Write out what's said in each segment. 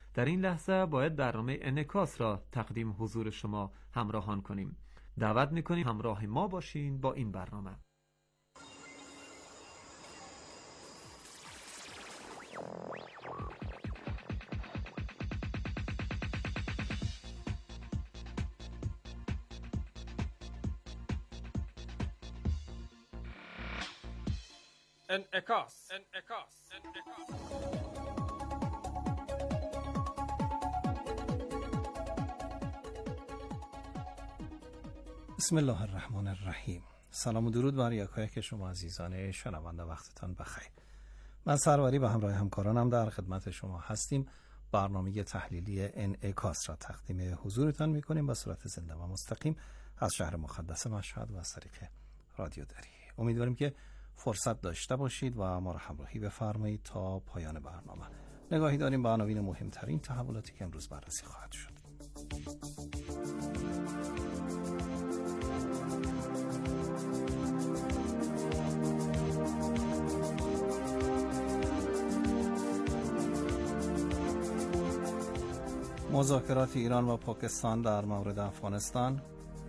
در این لحظه باید برنامه انعکاس را تقدیم حضور شما همراهان کنیم. دعوت میکنیم همراه ما باشین با این برنامه. انعکاس. بسم الله الرحمن الرحیم. سلام و درود بر یکایک شما عزیزان شنونده، وقتتان بخیر. من سروری به همراه همکارانم در خدمت شما هستیم. برنامه تحلیلی انعکاس را تقدیم حضورتان میکنیم به صورت زنده و مستقیم از شهر مقدس مشهد و از طریق رادیو دری. امیدواریم که فرصت داشته باشید و ما را همراهی بفرمایید تا پایان برنامه. نگاهی داریم به عناوین مهمترین تحولاتی که امروز بررسی خواهد شد. مذاکرات ایران و پاکستان در مورد افغانستان،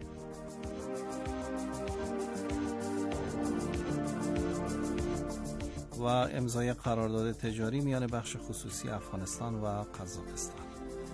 و امضای قرارداد تجاری میان بخش خصوصی افغانستان و قزاقستان.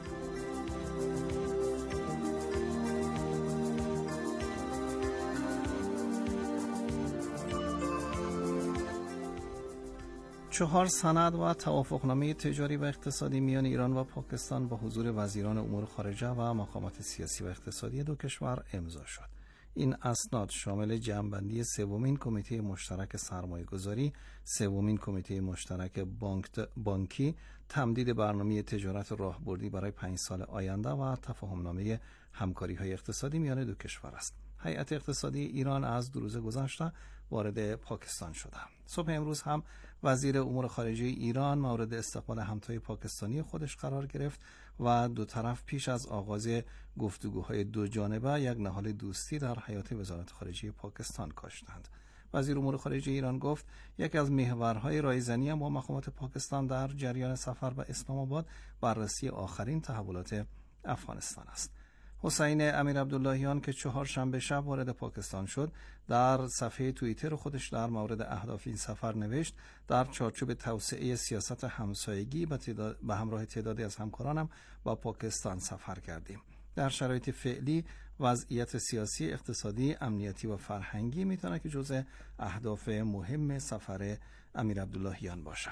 چهار سند و توافقنامه تجاری و اقتصادی میان ایران و پاکستان با حضور وزیران امور خارجه و مقامات سیاسی و اقتصادی دو کشور امضا شد. این اسناد شامل جمع‌بندی سومین کمیته مشترک سرمایه‌گذاری، سومین کمیته مشترک بانکی، تمدید برنامه تجارت راهبردی برای 5 سال آینده و تفاهمنامه همکاری‌های اقتصادی میان دو کشور است. هیئت اقتصادی ایران از 2 روز گذشته وارد پاکستان شده. صبح امروز هم وزیر امور خارجه ایران مورد استقبال همتای پاکستانی خودش قرار گرفت و دو طرف پیش از آغاز گفتگوهای دو جانبه یک نهال دوستی در حیاط وزارت خارجه پاکستان کاشتند. وزیر امور خارجه ایران گفت یکی از محورهای رایزنی با مقامات پاکستان در جریان سفر به اسلام آباد بررسی آخرین تحولات افغانستان است. حسین امیرعبداللهیان که 4 شنبه شب وارد پاکستان شد، در صفحه توییتر خودش در مورد اهداف این سفر نوشت: در چارچوب توسعه سیاست همسایگی به همراه تعدادی از همکارانم با پاکستان سفر کردیم. در شرایط فعلی وضعیت سیاسی، اقتصادی، امنیتی و فرهنگی میتونه که جزء اهداف مهم سفر امیرعبداللهیان باشه.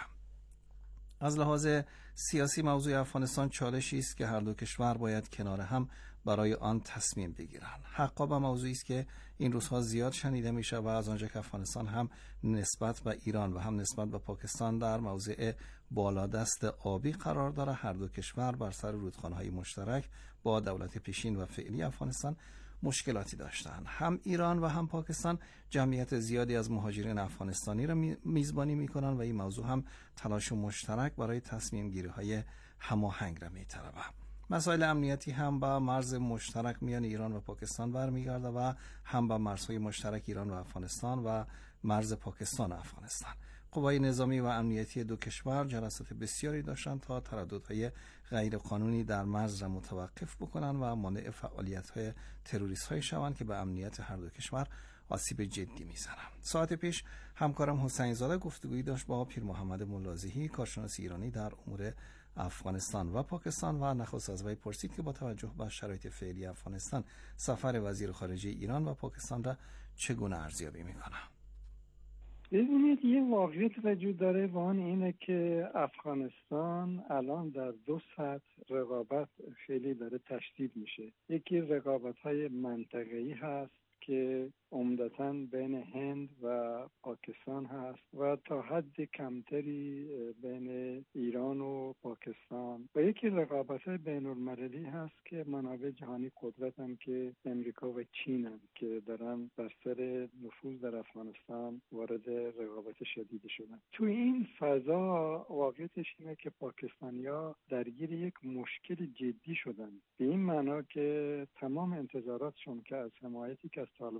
از لحاظ سیاسی موضوع افغانستان چالشی است که هر دو کشور باید کنار هم برای آن تصمیم بگیرند. حقا به موضوعی است که این روزها زیاد شنیده میشه و از آنجا که افغانستان هم نسبت به ایران و هم نسبت به پاکستان در موضع بالادست آبی قرار داره، هر دو کشور بر سر رودخانه‌های مشترک با دولت پیشین و فعلی افغانستان مشکلاتی داشتند. هم ایران و هم پاکستان جمعیت زیادی از مهاجرین افغانستانی را میزبانی میکنن و این موضوع هم تلاش مشترک برای تصمیم گیری های هماهنگ را میطلبه. مسائل امنیتی هم با مرز مشترک میان ایران و پاکستان برمیگرده و هم با مرزهای مشترک ایران و افغانستان و مرز پاکستان و افغانستان. قوای نظامی و امنیتی دو کشور جلسات بسیاری داشتند تا ترددهای غیر قانونی در مرز را متوقف بکنند و مانع فعالیت‌های تروریست‌های شوند که به امنیت هر دو کشور آسیب جدی میزنند. ساعت پیش همکارم حسین زاده گفتگویی داشت با پیر محمد ملازحی، کارشناس ایرانی در امور افغانستان و پاکستان و نخست از وی پرسید که با توجه به شرایط فعلی افغانستان سفر وزیر خارجه ایران و پاکستان را چگونه ارزیابی می‌کنه. ببینید یه واقعیت وجود داره و آن اینه که افغانستان الان در 2 سطح رقابت خیلی داره تشدید میشه. یکی رقابت‌های منطقه‌ای هست که عمدتاً بین هند و پاکستان هست و تا حد کمتری بین ایران و پاکستان و یکی رقابت‌های بین‌المللی هست که منابع جهانی قدرتن که امریکا و چین هم که دارن بر سر نفوذ در افغانستان وارد رقابت شدید شدن. تو این فضا واقعیتش اینه که پاکستانی‌ها درگیر یک مشکل جدی شدن، به این معنا که تمام انتظاراتشون که از حمایتی که از طالبان می‌کردن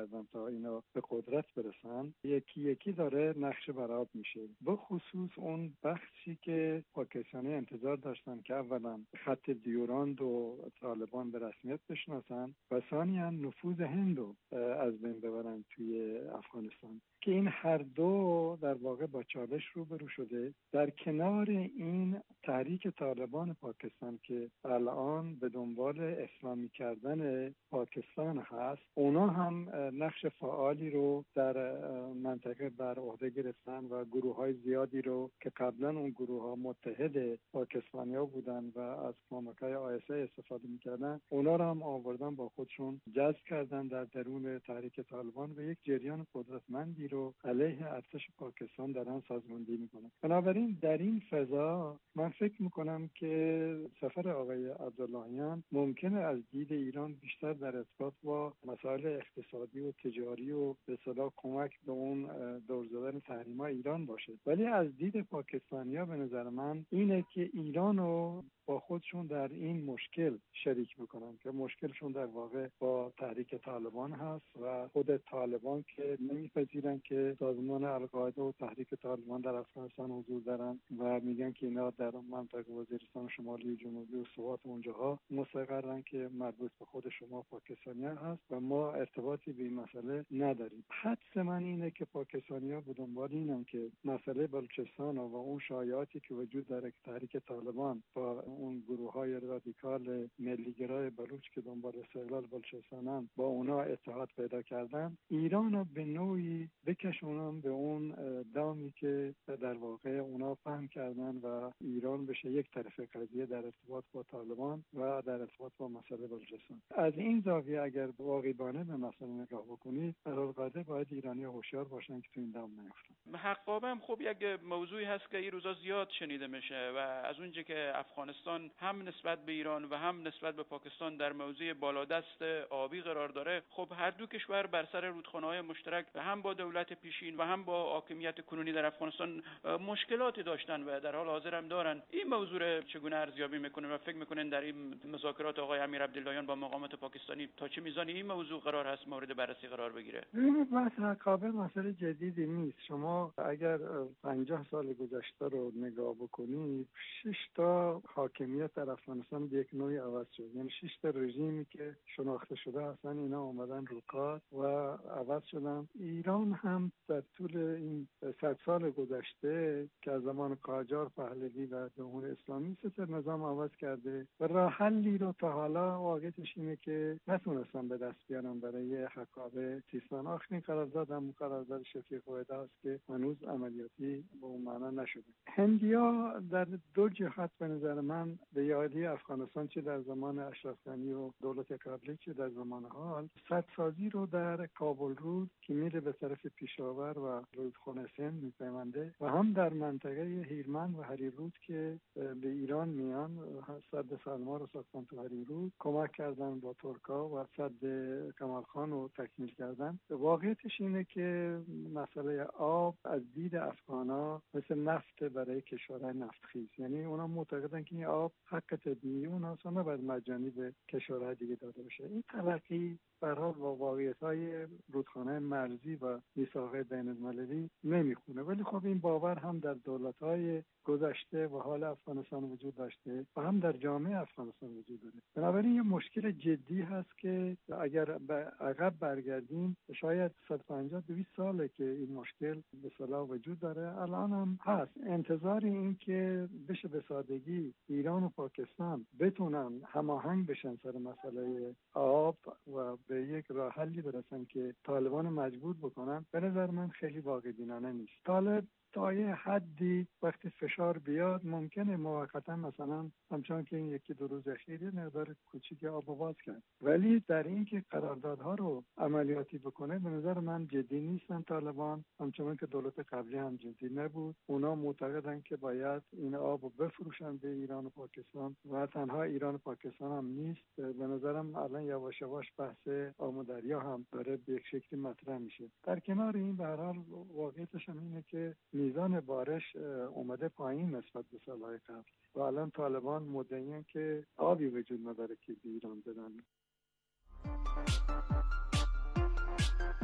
کردن تا اینا به قدرت برسن یکی یکی داره نقشه برآب میشه. به خصوص اون بخشی که پاکستانی انتظار داشتن که اولا خط دیوراند و طالبان به رسمیت بشناسن و ثانیاً نفوذ هند رو از بین ببرن توی افغانستان، که این هر دو در واقع با چالش روبرو شده. در کنار این تحریک طالبان پاکستان که الان به دنبال اسلامی کردن پاکستان هست، اونا هم نقش فعالی رو در منطقه بر عهده گرفتن و گروه‌های زیادی رو که قبلا اون گروه‌ها متحد پاکستانی‌ها بودن و از کمک‌های ISI استفاده می‌کردن، اونا رو هم آوردن با خودشون جذب کردن در درون تحریک طالبان و یک جریان قدرتمندی رو علیه ارتش پاکستان دارن سازماندهی میکنن. بنابراین در این فضا من فکر میکنم که سفر آقای عبداللهیان ممکنه از دید ایران بیشتر در ارتباط با مسائل اقتصادی و تجاری و به اصطلاح کمک به اون دور زدن تحریم‌های ایران باشه، ولی از دید پاکستانی‌ها به نظر من اینه که ایران رو با خودشون در این مشکل شریک میکنن که مشکلشون در واقع با تحریک طالبان هست و خود طالبان که نمیپذیرن که سازمان القاعده و تحریک طالبان در افغانستان حضور دارن و میگن که اینا در منطقه وزیرستان شمالی و جنوبی و سوات اونجاها مستقرن که مربوط به خود شما پاکستانیان هست و ما ارتباطی به این مسئله نداریم. حدس من اینه که پاکستانی‌ها به دنبال اینن که مسئله بلوچستان و اون شایعاتی که وجود داره که تحریک طالبان با اون گروه‌های رادیکال ملی‌گرای بلوچ که دنبال استقلال بلوچستانن با اونا اتحاد پیدا کردن، ایران رو به نوعی بکشونن به اون دامی که در واقع اونا فهم کردن و ایران بشه یک طرف قضیه در ارتباط با طالبان و در ارتباط با مسئله بلوچستان. از این زاویه اگر واقعی‌بانه به مسئله نگاه بکنید، القاعده باید ایرانی هوشیار باشن که تو این دام نیفتن. حقابه هم خب یک موضوعی هست که این روزا زیاد شنیده میشه و از اونجا که افغانستان هم نسبت به ایران و هم نسبت به پاکستان در موضوع بالادست آبی قرار داره، خب هر دو کشور بر سر رودخانه‌های مشترک و هم با دولت پیشین و هم با حاکمیت کنونی در افغانستان مشکلاتی داشتن و در حال حاضر هم دارن. این موضوع چگونه ارزیابی میکنه و فکر میکنن در این مذاکرات آقای امیر عبداللهیان با مقامات پاکستانی تا چه میزان این موضوع قرار هست مورد بررسی قرار بگیره؟ بحث حقابه مسئله جدیدی نیست. شما اگر 50 سال گذشته رو نگاه بکنید، 6 تا حاکمیت در افغانستان به یک نوعی عوض شد. یعنی 6 تا رژیمی که شناخته شده هستن اینا اومدن رو کار و عوض شدن. ایران هم در طول این 100 سال گذشته که از زمان قاجار، پهلوی و جمهوری اسلامی سه نظام عوض کرده و راه حلی رو تا حالا واقعیتش اینه که نتونستن به دست بیارن برای حقابه سیستان. آخرین قرارداد هم قرارداد شفیق وحده است که هنوز عملیاتی به اون معنا نشده. هندیا در دو جهت به نظر من به یادی افغانستان، چه در زمان اشرف غنی و دولت قبلی چه در زمان حال، سدسازی رو در کابل رود که میره به طرف پیشاور و رودخانه سند میپیونده و هم در منطقه هیرمند و هریرود که به ایران میان، سد سلما رو ساختن تو هریرود، کمک کردن با ترکا و سد کمال خان رو تکمیل کردن. واقعیتش اینه که مسئله آب از دید افغانا مثل نفت برای کشورهای نفتخیز، یعنی اونا معتقدن که این آب حق طبیعی اوناست و نباید مجانی به کشورهای دیگه داده بشه. این تلقی برحال با واقعیت‌های رودخانه مرزی و میثاق بین‌المللی نمیخونه، ولی خب این باور هم در دولت‌های گذشته و حال افغانستان وجود داشته و هم در جامعه افغانستان وجود داره. بنابراین یه مشکل جدی هست که اگر به عقب برگردیم شاید 150-200 ساله که این مشکل به اصطلاح وجود داره، الان هم هست. انتظار این که بشه به سادگی ایران و پاکستان بتونن هماهنگ بشن سر مسئله آب و به یک راه حلی برسن که طالبان مجبور بکنن، به نظر من خیلی واقع بینانه نیست. طالب تا یه حدی وقتی فشار بیاد ممکنه موقتا مثلا همچون که این یکی دو روز اخیر مقدار کوچیک آب باز کرد، ولی در این که قراردادها رو عملیاتی بکنه به نظر من جدی نیستن طالبان، همچون که دولت قبلی هم جدی نبود. اونا معتقدن که باید این آب رو بفروشن به ایران و پاکستان و تنها ایران و پاکستان هم نیست. به نظرم الان یواش یواش بحث آب دریا هم داره به یک شکلی مطرح میشه. در کنار این به هر حال واقعیتش اینه که میزان بارش اومده پایین نسبت به سالهای قبل و الان طالبان مدعیان که آبی وجود نداره که به ایران بدن.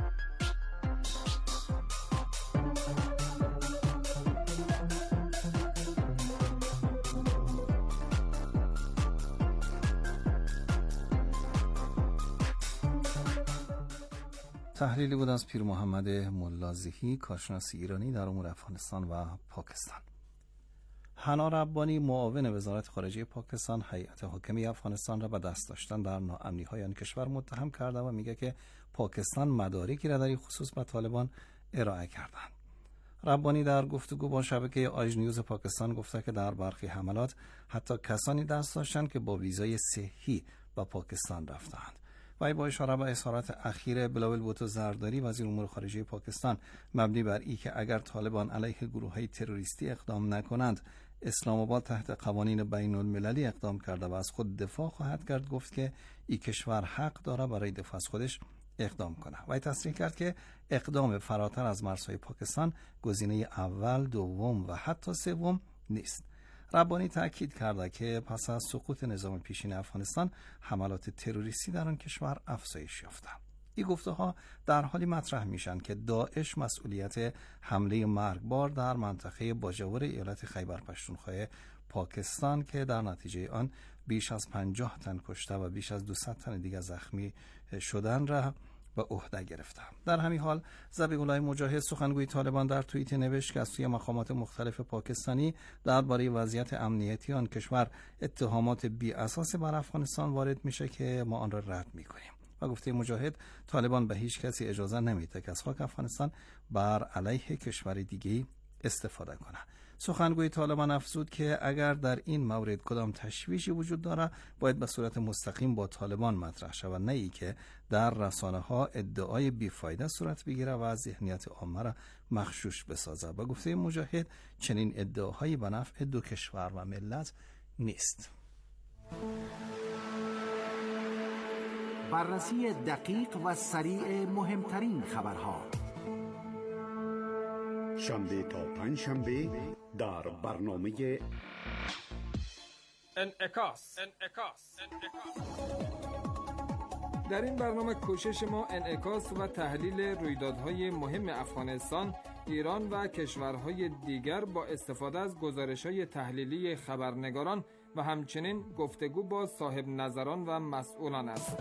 تحلیلی بود از پیر محمد ملازهی، کارشناس ایرانی در امور افغانستان و پاکستان. حنا ربانی، معاون وزارت خارجه پاکستان، هیئت حاکمه افغانستان را به دست داشتن در ناامنی‌های آن کشور متهم کرده و میگه که پاکستان مدارکی را در این خصوص به طالبان ارائه کردند. ربانی در گفتگو با شبکه آژ نیوز پاکستان گفته که در برخی حملات حتی کسانی دست داشتند که با ویزای صحی به پاکستان رفتند. و با اشاره به اظهارات اخیر بلاول بوتو زرداری، وزیر امور خارجه پاکستان، مبنی بر این که اگر طالبان علیه گروه‌های تروریستی اقدام نکنند، اسلام آباد تحت قوانین بین المللی اقدام کرده و از خود دفاع خواهد کرد، گفت که این کشور حق داره برای دفاع از خودش اقدام کنه. و تصریح کرد که اقدام فراتر از مرزهای پاکستان گزینه اول، دوم و حتی سوم نیست. ربانی تأکید کرده که پس از سقوط نظام پیشین افغانستان، حملات تروریستی در آن کشور افزایش یافته. این گفته‌ها در حالی مطرح میشن که داعش مسئولیت حمله مرگبار در منطقه باجاور ایالت خیبر پختونخوا پاکستان که در نتیجه آن بیش از 50 تن کشته و بیش از 200 تن دیگر زخمی شدن را به عهده گرفته. در همین حال ذبیح الله مجاهد، سخنگوی طالبان، در توییت نوشت که از سوی مقامات مختلف پاکستانی درباره وضعیت امنیتی آن کشور اتهامات بی اساس بر افغانستان وارد میشه که ما آن را رد میکنیم. و گفته مجاهد طالبان به هیچ کسی اجازه نمیده که از خاک افغانستان بر علیه کشور دیگری استفاده کنه. سخنگوی طالبان افزود که اگر در این مورد کدام تشویشی وجود داره، باید به صورت مستقیم با طالبان مطرح شود، نه ای که در رسانه‌ها ادعای بیفایده صورت بگیره و ذهنیت عامه را مغشوش بسازه. و گفته مجاهد چنین ادعاهایی به نفع دو کشور و ملت نیست. بررسی دقیق و سریع مهمترین خبرها، شنبه تا پنج شنبه در برنامه انعکاس. در این برنامه کوشش ما انعکاس و تحلیل رویدادهای مهم افغانستان، ایران و کشورهای دیگر با استفاده از گزارش‌های تحلیلی خبرنگاران و همچنین گفتگو با صاحب نظران و مسئولان است.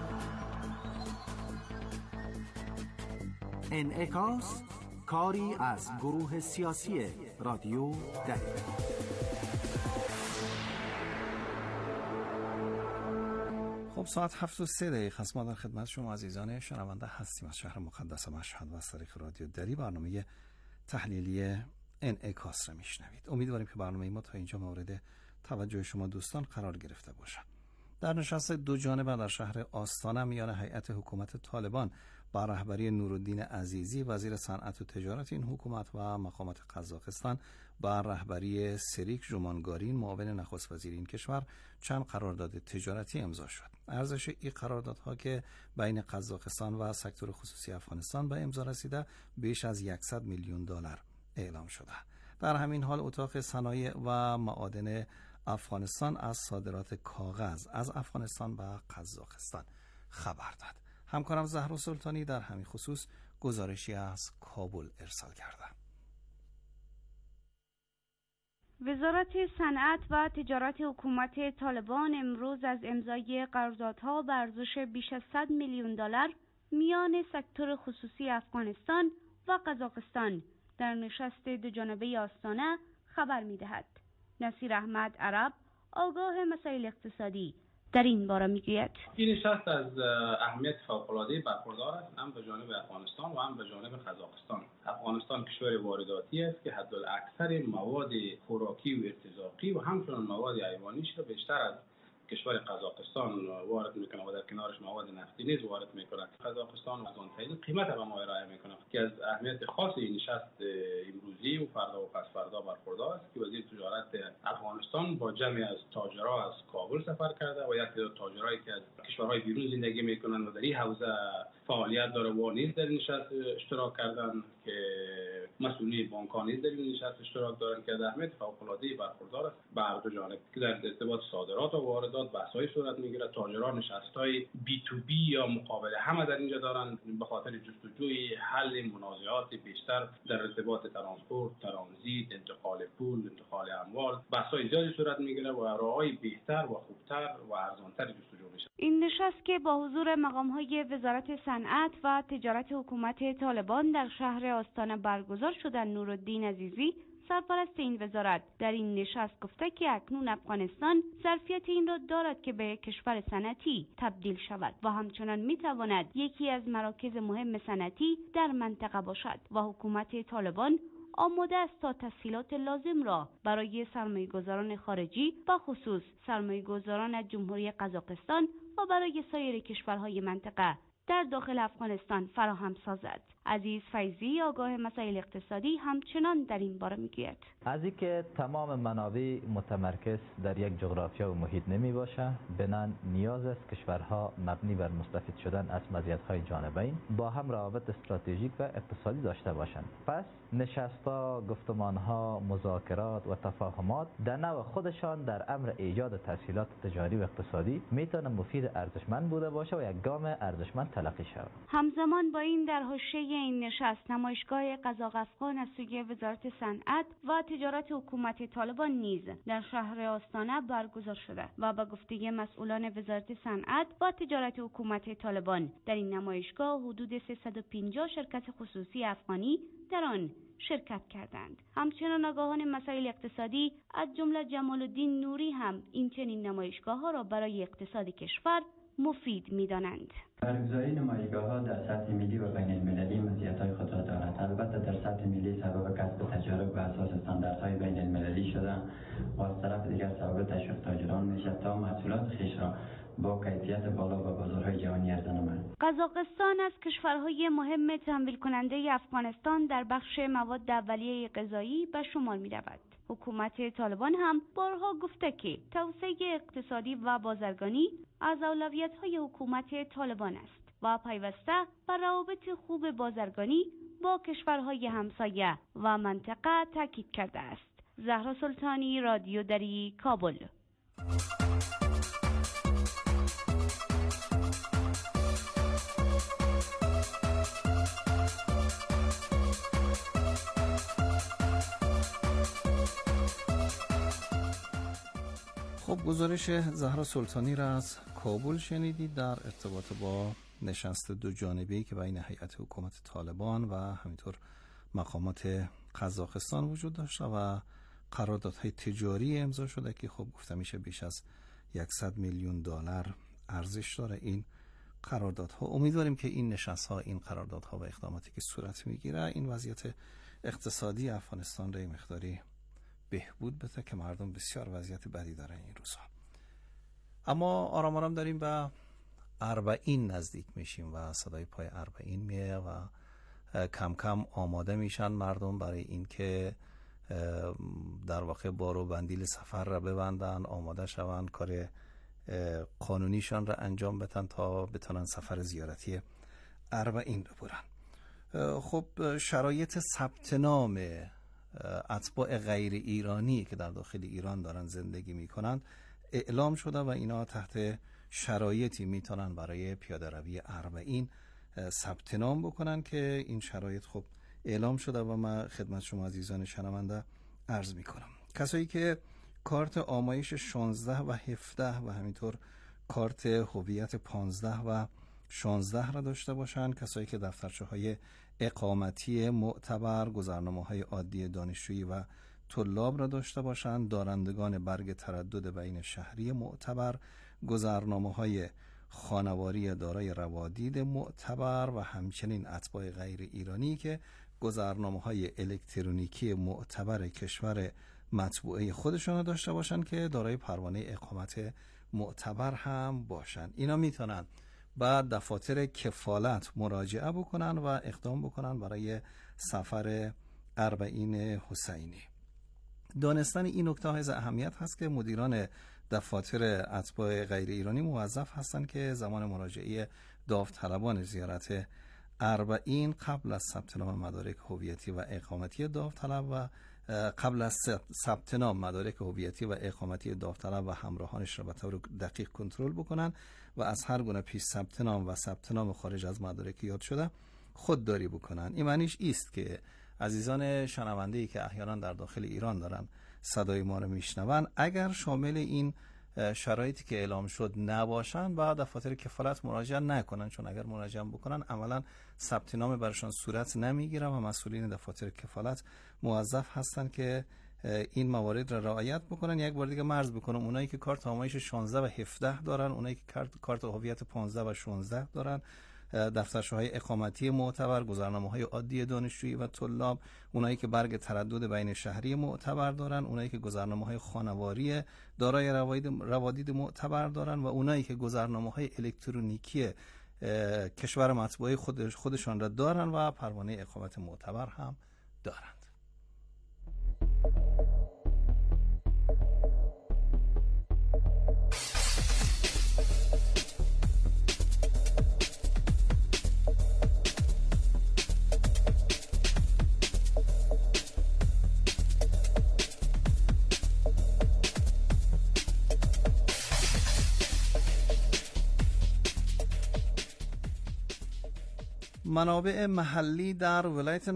انعکاس، کاری از گروه سیاسی رادیو دری. خب ساعت 7:03 است. ما در خدمت شما عزیزان شنونده هستیم از شهر مقدس مشهد و از طریق رادیو دری برنامه تحلیلی انعکاس را میشنوید. امیدواریم که برنامه ما تا اینجا مورد توجه شما دوستان قرار گرفته باشه. در نشست دو جانبه در شهر آستانه میان هیئت حکومت طالبان با رهبری نورالدین عزیزی، وزیر صنعت و تجارت این حکومت، و مقامات قزاقستان با رهبری سریک ژومانگارین، معاون نخست وزیر این کشور، چند قرارداد تجارتی امضا شد. ارزش این قراردادها که بین قزاقستان و سکتور خصوصی افغانستان به امضا رسیده بیش از 100 میلیون دلار اعلام شده. در همین حال اتاق صنایع و معادن افغانستان از صادرات کاغذ از افغانستان به قزاقستان خبر داد. همکارم زهرا سلطانی در همین خصوص گزارشی از کابل ارسال کرده. وزارت صنعت و تجارت حکومت طالبان امروز از امضای قراردادها به ارزش بیش از 100 میلیون دلار میان سکتور خصوصی افغانستان و قزاقستان در نشست دوجانبه آستانه خبر می‌دهد. نصیر احمد عرب، آگاه مسائل اقتصادی، در این باره میگوید این نشست از اهمیت فوق‌العاده برخوردار است، هم به جانب افغانستان و هم به جانب قزاقستان. افغانستان کشور وارداتی است که حداکثر مواد خوراکی و ارتزاقی و همچنین مواد حیوانیش را بیشتر از کشور قزاقستان وارد میکنه و در کنارش مواد نفتی نیز وارد میکنه. قزاقستان از آن طریق قیمت به ما ارائه میکنه که از اهمیت خاص این نشست امروزی و فردا و پس فردا برخوردار است که وزیر تجارت افغانستان با جمعی از تاجرها از کابل سفر کرده و یک تعداد تاجرایی که از کشورهای بیرون زندگی میکنن و در این حوزه فعالیت داره و نیز در نشست اشتراک کردن که مسئولین بانک‌ها نیز در این نشست اشتراک دارند که در اهمیت فوق‌العاده برخوردار است بر دو جانب که در ارتباط صادرات و واردات بحث‌های صورت میگیره. تاجران نشست‌های بی تو بی یا مقابله همه در اینجا دارند به خاطر جستجوی حل منازعات بیشتر در ارتباط ترانسپورت، ترانزیت، انتقال پول، انتقال اموال، بحث‌های زیادی صورت میگیره و راه‌های بهتر و خوبتر و ارزان‌تر جستجو بشه. این نشست که با حضور مقام‌های وزارت صنعت و تجارت حکومت طالبان در شهر آستانه برگزار شده، نورالدین عزیزی سرپرست این وزارت در این نشست گفته که اکنون افغانستان ظرفیت این را دارد که به کشور صنعتی تبدیل شود و همچنان میتواند یکی از مراکز مهم صنعتی در منطقه باشد و حکومت طالبان آماده است تا تسهیلات لازم را برای سرمایه‌گذاران خارجی و خصوص سرمایه‌گذاران جمهوری قزاقستان و برای سایر کشورهای منطقه در داخل افغانستان فراهم سازد. عزیز فیضی آگاه مسائل اقتصادی همچنان در این باره میگوید از اینکه تمام منابع متمرکز در یک جغرافیا و محیط نمی باشه، بنابراین نیاز است کشورها مبنی بر مستفید شدن از مزیت‌های جانبین با هم روابط استراتژیک و اقتصادی داشته باشند. پس نشست‌ها، گفتمان‌ها، مذاکرات و تفاهمات در نوع خودشان در امر ایجاد تسهیلات تجاری و اقتصادی میتونه مفید ارزشمند بوده باشه و یک گام ارزشمند تلقی شود. همزمان با این در حاشیه این نشست نمایشگاه قزاق افغان از سوی وزارت صنعت و تجارت حکومت طالبان نیز در شهر آستانه برگزار شده و با گفته مسئولان وزارت صنعت و تجارت حکومت طالبان در این نمایشگاه حدود 350 شرکت خصوصی افغانی در آن شرکت کردند. همچنین آگاهان مسائل اقتصادی از جمله جمال الدین نوری هم این چنین نمایشگاه‌ها را برای اقتصاد کشور مفید می‌دانند. برگزاری نمایشگاه‌ها در سطح ملی و بین المللی مزیت‌های خود را دارد. البته در سطح ملی سبب کسب تجارب بر اساس استانداردهای بین المللی شده و از طرف دیگر سبب تشویق تاجران می‌شود تا محصولات خویش را با کیفیت بالا و بازارهای جهانی عرضه نمایند. قزاقستان از کشورهای مهم تمویل کننده افغانستان در بخش مواد اولیه غذایی به شمار می‌رود. حکومت طالبان هم بارها گفته که توسعه اقتصادی و بازرگانی از اولویت‌های حکومت طالبان است و پیوسته بر روابط خوب بازرگانی با کشورهای همسایه و منطقه تاکید کرده است. زهرا سلطانی، رادیو دری، کابل. خب گزارش زهرا سلطانی را از کابل شنیدید در ارتباط با نشست دو جانبه‌ای که بین هیئت حکومت طالبان و همینطور مقامات قزاقستان وجود داشته و قراردادهای تجاری امضا شده که خب گفته میشه بیش از 100 میلیون دلار ارزش داره این قراردادها. امیدواریم که این نشست‌ها، این قراردادها و اقداماتی که صورت میگیره این وضعیت اقتصادی افغانستان را مقداری بهبود بده که مردم بسیار وضعیت بدی دارن این روزها. اما آرام آرام داریم به اربعین نزدیک میشیم و صدای پای اربعین میه و کم کم آماده میشن مردم برای اینکه در واقع بارو بندیل سفر را ببندن، آماده شون، کار قانونیشان را انجام بدن تا بتونن سفر زیارتی اربعین ببرن. خب شرایط ثبت نام اتباع غیر ایرانی که در داخل ایران دارن زندگی میکنن اعلام شده و اینا تحت شرایطی میتونن برای پیاده روی اربعین ثبت نام بکنن که این شرایط خب اعلام شده و من خدمت شما عزیزان شنونده عرض میکنم. کسایی که کارت آمایش 16 و 17 و همینطور کارت هویت 15 و 16 را داشته باشن، کسایی که دفترچه های اقامتی معتبر، گذرنامه‌های عادی دانشجویی و طلاب را داشته باشند، دارندگان برگ تردد بین شهری معتبر، گذرنامه‌های خانواری دارای روادید معتبر و همچنین اتباع غیر ایرانی که گذرنامه‌های الکترونیکی معتبر کشور مطبوعه خودشون را داشته باشند که دارای پروانه اقامت معتبر هم باشند. اینا میتونن بعد دفاتر کفالت مراجعه بکنن و اقدام بکنن برای سفر اربعین حسینی. دانستن این نکته های اهمیت هست که مدیران دفاتر اتباع غیر ایرانی موظف هستند که زمان مراجعه داوطلبان زیارت اربعین قبل از ثبت نام مدارک هویتی و اقامتی داوطلب و قبل از ثبت نام مدارک هویتی و اقامتی داوطلب و همراهانش را به طور دقیق کنترل بکنن و از هر گونه پیش ثبت نام و ثبت نام خارج از مدارک یاد شده خودداری بکنن. این معنیش است که عزیزان شنونده‌ای که احیانا در داخل ایران دارن صدای ما رو میشنون، اگر شامل این شرایطی که اعلام شد نباشن و دفاتر کفالت مراجعه نکنن، چون اگر مراجعه بکنن عملا ثبت نام برشان صورت نمیگیره و مسئولین دفاتر کفالت موظف هستن که این موارد را رعایت بکنن. یک بار دیگه مرز بکنم، اونایی که کارت آمایش 16 و 17 دارن، اونایی که کارت هویت 15 و 16 دارن، دفترچه‌های اقامتی معتبر، گذرنامه‌های عادی دانشجویی و طلاب، اونایی که برگ تردد بین شهری معتبر دارن، اونایی که گذرنامه‌های خانواری دارای روادید معتبر دارن و اونایی که گذرنامه‌های الکترونیکی کشور مطبوعه خودشان را دارن و پروانه اقامت معتبر هم دارند. منابع محلی در ولایت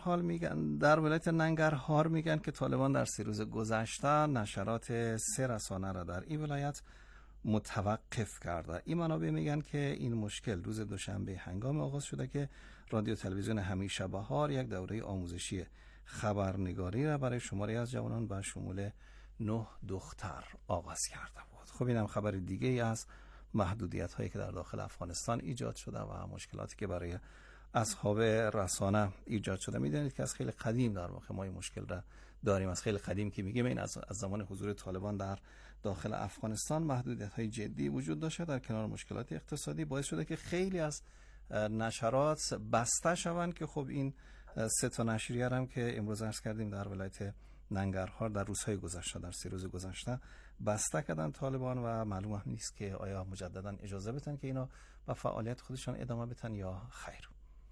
ننگرهار میگن که طالبان در 3 روز گذشته نشرات 3 رسانه را در این ولایت متوقف کرده. این منابع میگن که این مشکل روز دوشنبه هنگام آغاز شده که رادیو تلویزیون همیشه بهار یک دوره آموزشی خبرنگاری را برای شماری از جوانان به شمول 9 دختر آغاز کرده بود. خب اینم خبر دیگه ای از محدودیت هایی که در داخل افغانستان ایجاد شده و مشکلاتی که برای اصحاب رسانه ایجاد شده. میدونید که از خیلی قدیم در واقع ما این مشکل را داریم. از خیلی قدیم که میگیم، این از زمان حضور طالبان در داخل افغانستان محدودیت های جدی وجود داشته. در کنار مشکلات اقتصادی باعث شده که خیلی از نشرات بسته شوند که خب این 3 تا نشریه هم که امروز عرض کردیم در ولایت ننگرهار در روزهای گذشته، در 3 روز گذشته بسته کردن طالبان و معلوم هم نیست که آیا مجددا اجازه بدن که اینا به فعالیت خودشان ادامه بدن یا خیر.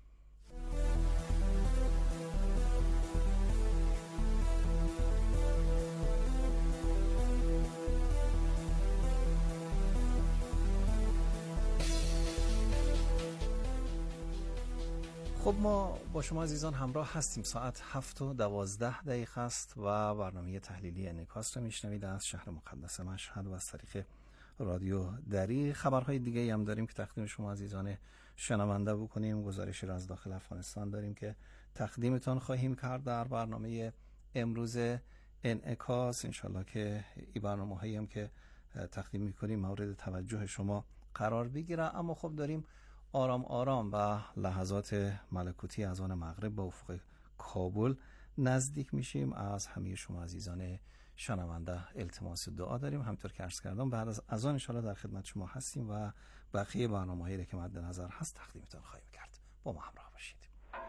خب ما با شما عزیزان همراه هستیم. ساعت 7:12 است و برنامه تحلیلی انعکاس را میشنوید از شهر مقدس مشهد و از طریق رادیو دری. خبرهای دیگه هم داریم که تقدیم شما عزیزان شنونده بکنیم. گزارشی را از داخل افغانستان داریم که تقدیمتان خواهیم کرد در برنامه امروز انعکاس. انشالله که این برنامه‌هایی هم که تقدیم میکنیم مورد توجه شما قرار بگیره. اما خب داریم آرام آرام و لحظات ملکوتی از آن مغرب به افق کابل نزدیک میشیم. از همه شما عزیزان شنونده التماس دعا داریم. همطور که عرض کردم بعد از اذان ان شاءالله در خدمت شما هستیم و بقیه برنامه‌هایی که مد نظر هست تقدیمتون خواهیم کرد. با ما همراه باشید.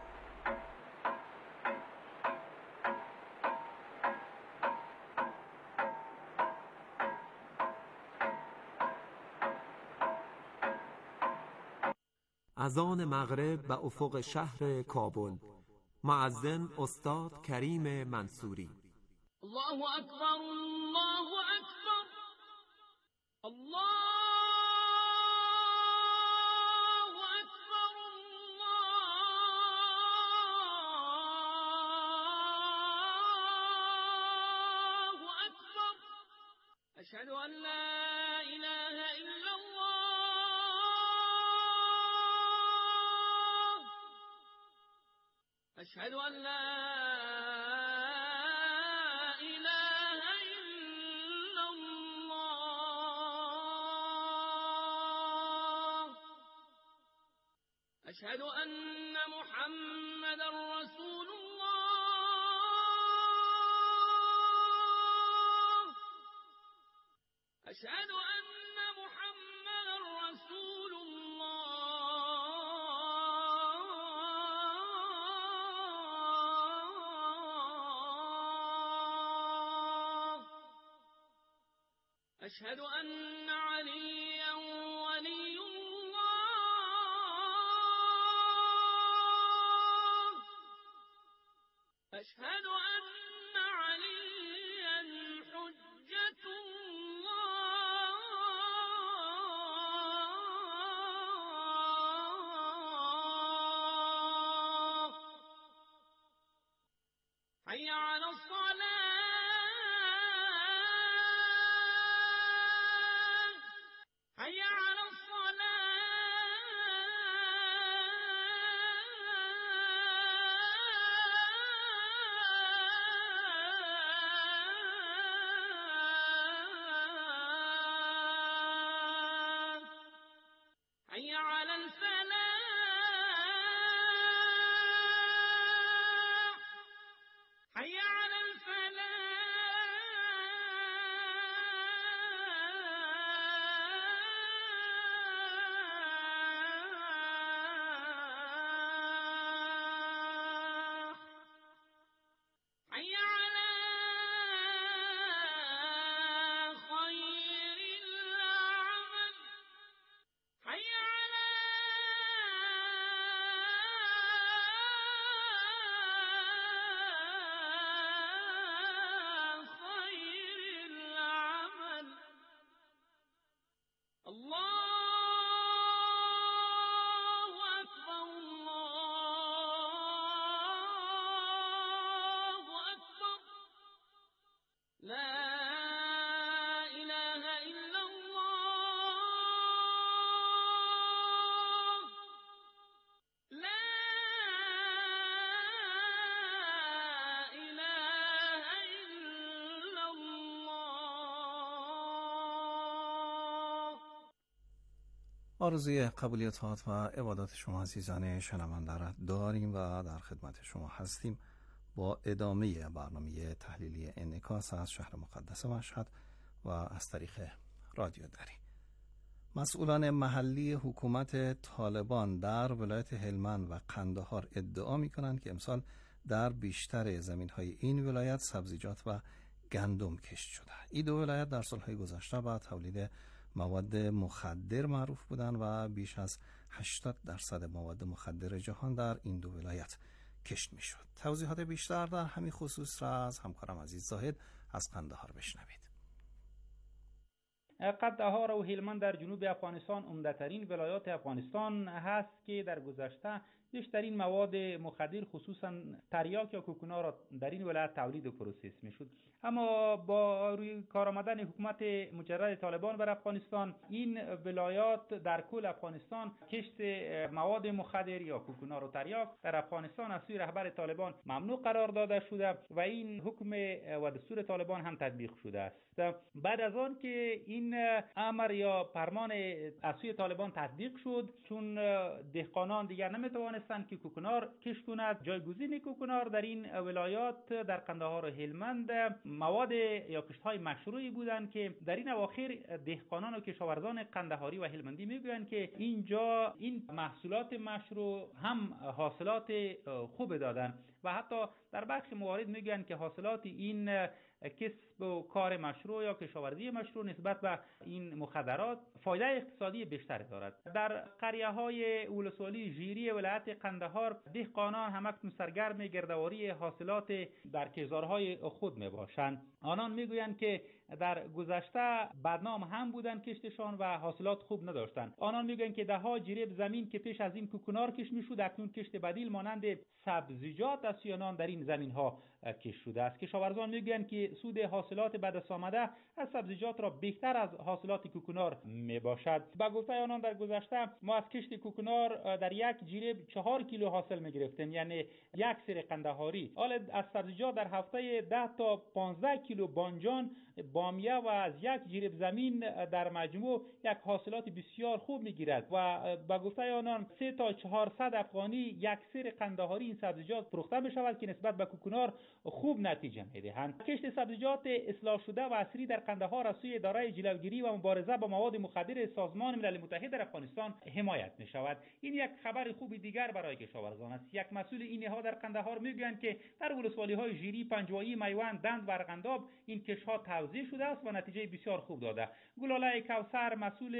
اذان مغرب به افق شهر کابل. مؤذن استاد کریم منصوری. الله اکبر، الله اکبر، الله اکبر، الله اکبر. اشهد ان لا اله الا الله، اشهد ان لا أشهد أن محمد رسول الله، أشهد أن محمد رسول الله، أشهد أن عليا ولي أشهد أن عليا حجة الله، حي على الصلاة، لا إله إلا الله لا إله إلا الله. آرزوی قبولیت و عبادات شما عزیزان شنونده را داریم و در خدمت شما هستیم با ادامه برنامه تحلیلی انعکاس از شهر مقدس مشهد و از طریق رادیو دری. مسئولان محلی حکومت طالبان در ولایت هلمند و قندهار ادعا می کنند که امسال در بیشتر زمین‌های این ولایت سبزیجات و گندم کشت شده. این دو ولایت در سالهای گذشته با تولید مواد مخدر معروف بودند و بیش از 80% مواد مخدر جهان در این دو ولایت کشت می شد. توضیحات بیشتر در همین خصوص را از همکارم عزیز زاهد از قندهار بشنوید. قندهار و هلمند در جنوب افغانستان عمده‌ترین ولایات افغانستان هست که در گذشته بیشترین مواد مخدر خصوصا تریاک یا کوکونا را در این ولایت تولید و پروسس میشد. اما با روی کار آمدن حکومت مجرد طالبان بر افغانستان، این ولایات در کل افغانستان کشت مواد مخدر یا کوکونا و تریاک در افغانستان از سوی رهبر طالبان ممنوع قرار داده شده و این حکم و دستور طالبان هم تطبیق شده است. بعد از آن که این امر یا فرمان از سوی طالبان تطبیق شد، چون دهقانان دیگر نمیتوانستند که کوکنار کشت کند، جایگزین کوکنار در این ولایات در قندهار و هلمند مواد یا کشت‌های مشروعی بودند که در این اواخر دهقانان و کشاورزان قندهاری و هلمندی میگویند که اینجا این محصولات مشروع هم حاصلات خوب دادن و حتی در برخی موارد میگویند که حاصلات این کسب و کار مشروع یا کشاورزی مشروع نسبت به این مخدرات فایده اقتصادی بیشتری دارد. در قریه‌های ولسوالی ژیری ولایت قندهار دهقانان همکنون سرگرم گردآوری حاصلات در کشتزارهای خود میباشند. آنان میگویند که در گذشته بدنام هم بودند کشتشان و حاصلات خوب نداشتند. آنان میگویند که دهها جریب زمین که پیش از این کوکنار کشت میشد اکنون کشت بدیل مانند سبزیجات از آنان در این زمین‌ها کشت شده است. کشاورزان میگویند که سود حاصلات بعد آمده از سبزیجات را بهتر از حاصلات کوکنار میباشد. با گفته آنان در گذشته ما از کشت کوکنار در یک جریب 4 کیلو حاصل میگرفتیم، یعنی یک سر قندهاری. حالا از سبزیجات در هفته 10 تا 15 کیلو بانجان، بامیه و از یک جریب زمین در مجموع یک حاصلات بسیار خوب میگیرد و با گفته آنان 3 تا 400 افغانی یک سر قندهاری این سبزیجات فروخته میشود که نسبت به کوکنار خوب نتیجه میدهند. کشت سبزیجات اصلاح شده و عصری در قندهار از سوی اداره جلوگیری و مبارزه با مواد مخدر سازمان ملل متحد در افغانستان حمایت می شود. این یک خبر خوب دیگر برای کشاورزان است. یک مسئول این نهاد در قندهار میگویند که در ولسوالی های ژیری، پنجوایی، میوند، دند و ارغنداب این کشت‌ها توزیع شده است و نتیجه بسیار خوب داده. گلاله کوثر مسئول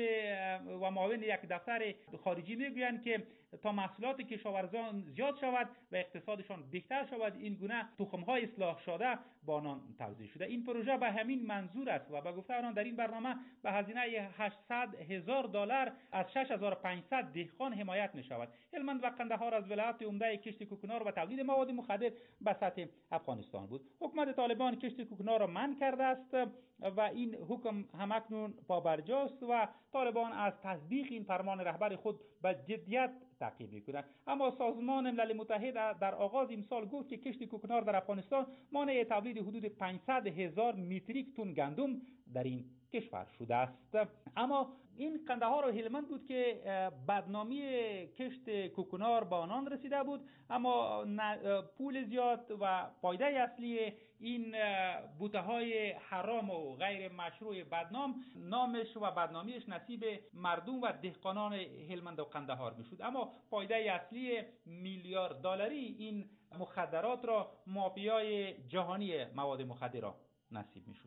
و معاون یک دفتر خارجی میگویند که تا محصولات کشاورزان زیاد شود و اقتصادشان بهتر شود، این گونه تخم‌های اصلاح شده با آنان توزیع شده. این پروژه به همین منظور است و به گفته آنان در این برنامه به هزینه $800,000 از 6500 دهقان حمایت می شود. هلمند و قندهار از ولایات عمده کشت کوکنار و تولید مواد مخدر به سطح افغانستان بود. حکومت طالبان کشت کوکنار را منع کرده است و این حکم همکنون پابرجاست و طالبان از تصدیق این فرمان رهبر خود به جدیت تعقیب می‌کنند. اما سازمان ملل متحد در آغاز این سال گفت که کشت کوکنار در افغانستان مانع تولید حدود 500,000 متریک تن گندم در این کشور شده است. اما این قندهار و هلمند بود که بدنامی کشت کوکنار با آنان رسیده بود، اما پول زیاد و پایده اصلی این بوته‌های حرام و غیر مشروع بدنام، نامش و بدنامیش نصیب مردم و دهقانان هلمند و قندهار میشد. اما پایده اصلی میلیارد دلاری این مخدرات را مافیای جهانی مواد مخدر را نصیب میشد.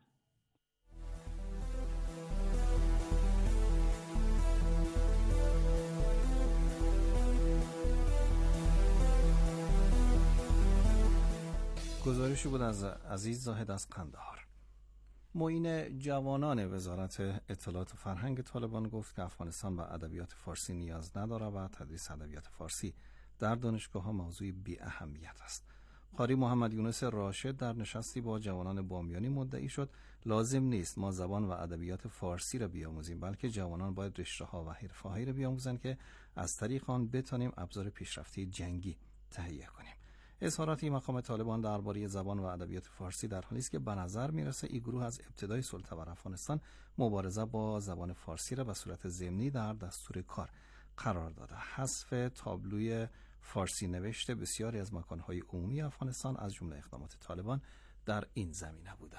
گزارشی بود از عزیز زاهد از قندهار. معین جوانان وزارت اطلاعات و فرهنگ طالبان گفت که افغانستان به ادبیات فارسی نیاز ندارد و تدریس ادبیات فارسی در دانشگاه‌ها موضوع بی اهمیت است. قاری محمد یونس راشد در نشستی با جوانان بامیانی مدعی شد لازم نیست ما زبان و ادبیات فارسی را بیاموزیم، بلکه جوانان باید رشته‌ها و حرفه‌هایی را بیاموزند که از طریق آن بتانیم ابزار پیشرفتی جنگی تهیه کنیم. اظهارات این مقام طالبان درباره زبان و ادبیات فارسی در حالی است که به نظر میرسه این گروه از ابتدای سلطه بر افغانستان مبارزه با زبان فارسی را به صورت ضمنی در دستور کار قرار داده. حذف تابلوی فارسی نوشته بسیاری از مکانهای عمومی افغانستان از جمله اقدامات طالبان در این زمینه بوده.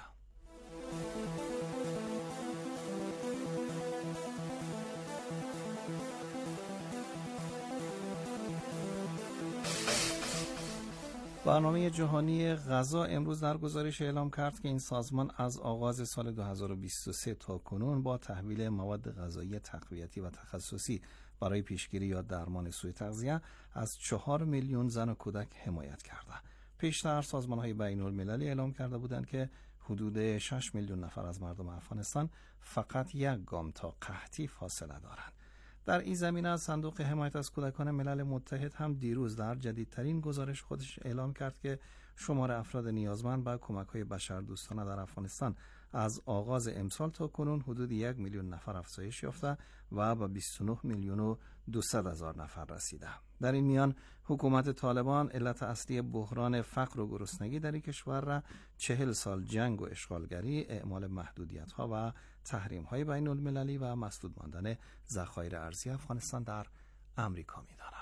برنامه جهانی غذا امروز در گزارش اعلام کرد که این سازمان از آغاز سال 2023 تا کنون با تحویل مواد غذایی تقویتی و تخصصی برای پیشگیری یا درمان سوء تغذیه از 4 میلیون زن و کودک حمایت کرده. پیشتر سازمان‌های بین‌المللی اعلام کرده بودند که حدود 6 میلیون نفر از مردم افغانستان فقط یک گام تا قحطی فاصله دارند. در این زمینه از صندوق حمایت از کودکان ملل متحد هم دیروز در جدیدترین گزارش خودش اعلام کرد که شمار افراد نیازمند به کمک‌های بشردوستانه در افغانستان از آغاز امسال تا کنون حدود 1 میلیون نفر افزایش یافته و به 29 میلیون و 200 هزار نفر رسیده. در این میان حکومت طالبان علت اصلی بحران فقر و گرسنگی در این کشور را 40 سال جنگ و اشغالگری، اعمال محدودیت‌ها و تحریم‌های بین‌المللی و مسدود ماندن ذخایر ارزی افغانستان در امریکا می‌داند.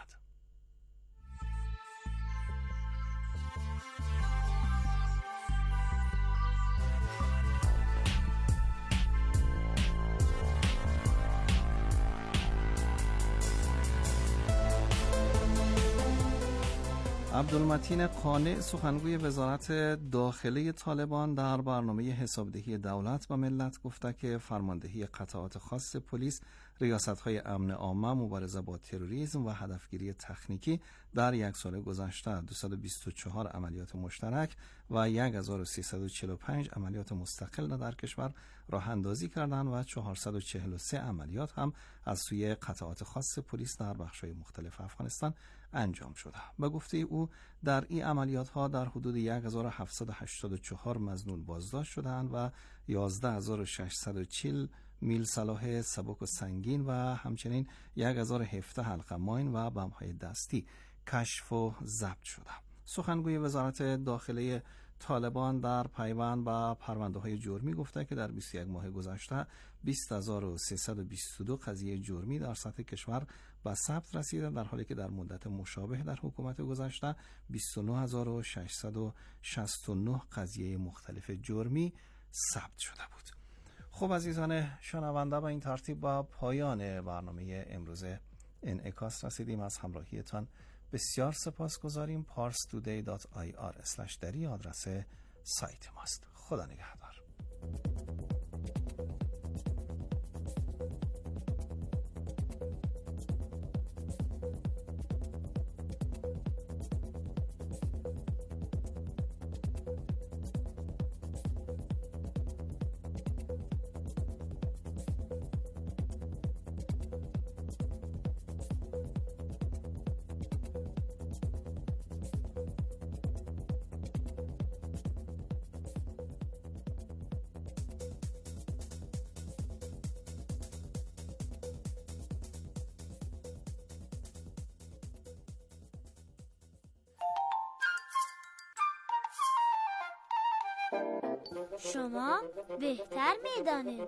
عبدالمتین قانع سخنگوی وزارت داخله طالبان در برنامه حسابدهی دولت به ملت گفته که فرماندهی قطعات خاص پلیس، ریاست‌های امن عامه، مبارزه با تروریسم و هدفگیری تکنیکی در یک سال گذشته 224 عملیات مشترک و 1345 عملیات مستقل در کشور راه اندازی کردند و 443 عملیات هم از سوی قطعات خاص پلیس در بخش‌های مختلف افغانستان انجام شده. به گفته او در این عملیات ها در حدود 1784 مظنون بازداشت شدند و 11640 میل سلاح سبک و سنگین و همچنین 1017 حلقه ماین و بم‌های دستی کشف و ضبط شده. سخنگوی وزارت داخله طالبان در پیوند با پرونده‌های جرمی گفته که در 21 ماه گذشته 20322 قضیه جرمی در سطح کشور به ثبت رسیده، در حالی که در مدت مشابه در حکومت گذشته 29669 قضیه مختلف جرمی ثبت شده بود. خب عزیزان شنونده، به این ترتیب با پایان برنامه امروز انعکاس رسیدیم. از همراهیتان بسیار سپاسگزاریم. parstoday.ir/dari آدرس سایت ماست. خدا نگهدار. شما بهتر میدانید.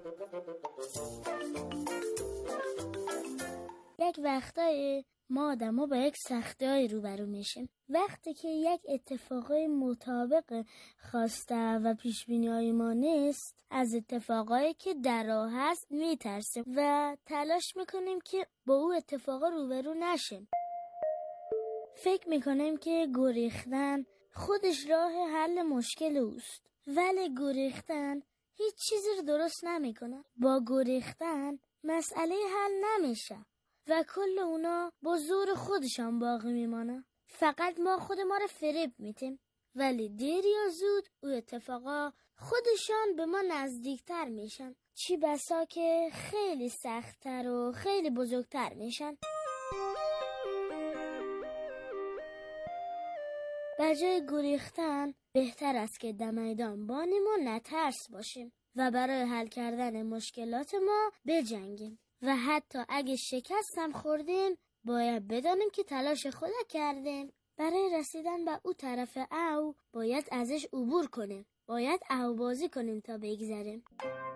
یک وقتایی ما آدم‌ها با یک سختی‌های روبرو میشیم. وقتی که یک اتفاقای مطابق خواسته و پیشبینی‌های ما نیست، از اتفاقایی که در راه هست میترسیم و تلاش میکنیم که با او اتفاقا روبرو نشیم. فکر میکنیم که گریختن خودش راه حل مشکل اوست، ولی گریختن هیچ چیزی رو درست نمیکنه. با گریختن مسئله حل نمیشه و کل اونا با زور خودشان باقی میمانه. فقط ما خود ما رو فریب میتیم، ولی دیر یا زود او اتفاقا خودشان به ما نزدیکتر میشن، چی بسا که خیلی سختتر و خیلی بزرگتر میشن. در جای گریختن بهتر است که در میدان بانیم و نترس باشیم و برای حل کردن مشکلات ما بجنگیم و حتی اگه شکست هم خوردیم باید بدانیم که تلاش خود کردیم. برای رسیدن به او طرف او باید ازش عبور کنیم. باید او بازی کنیم تا بگذریم.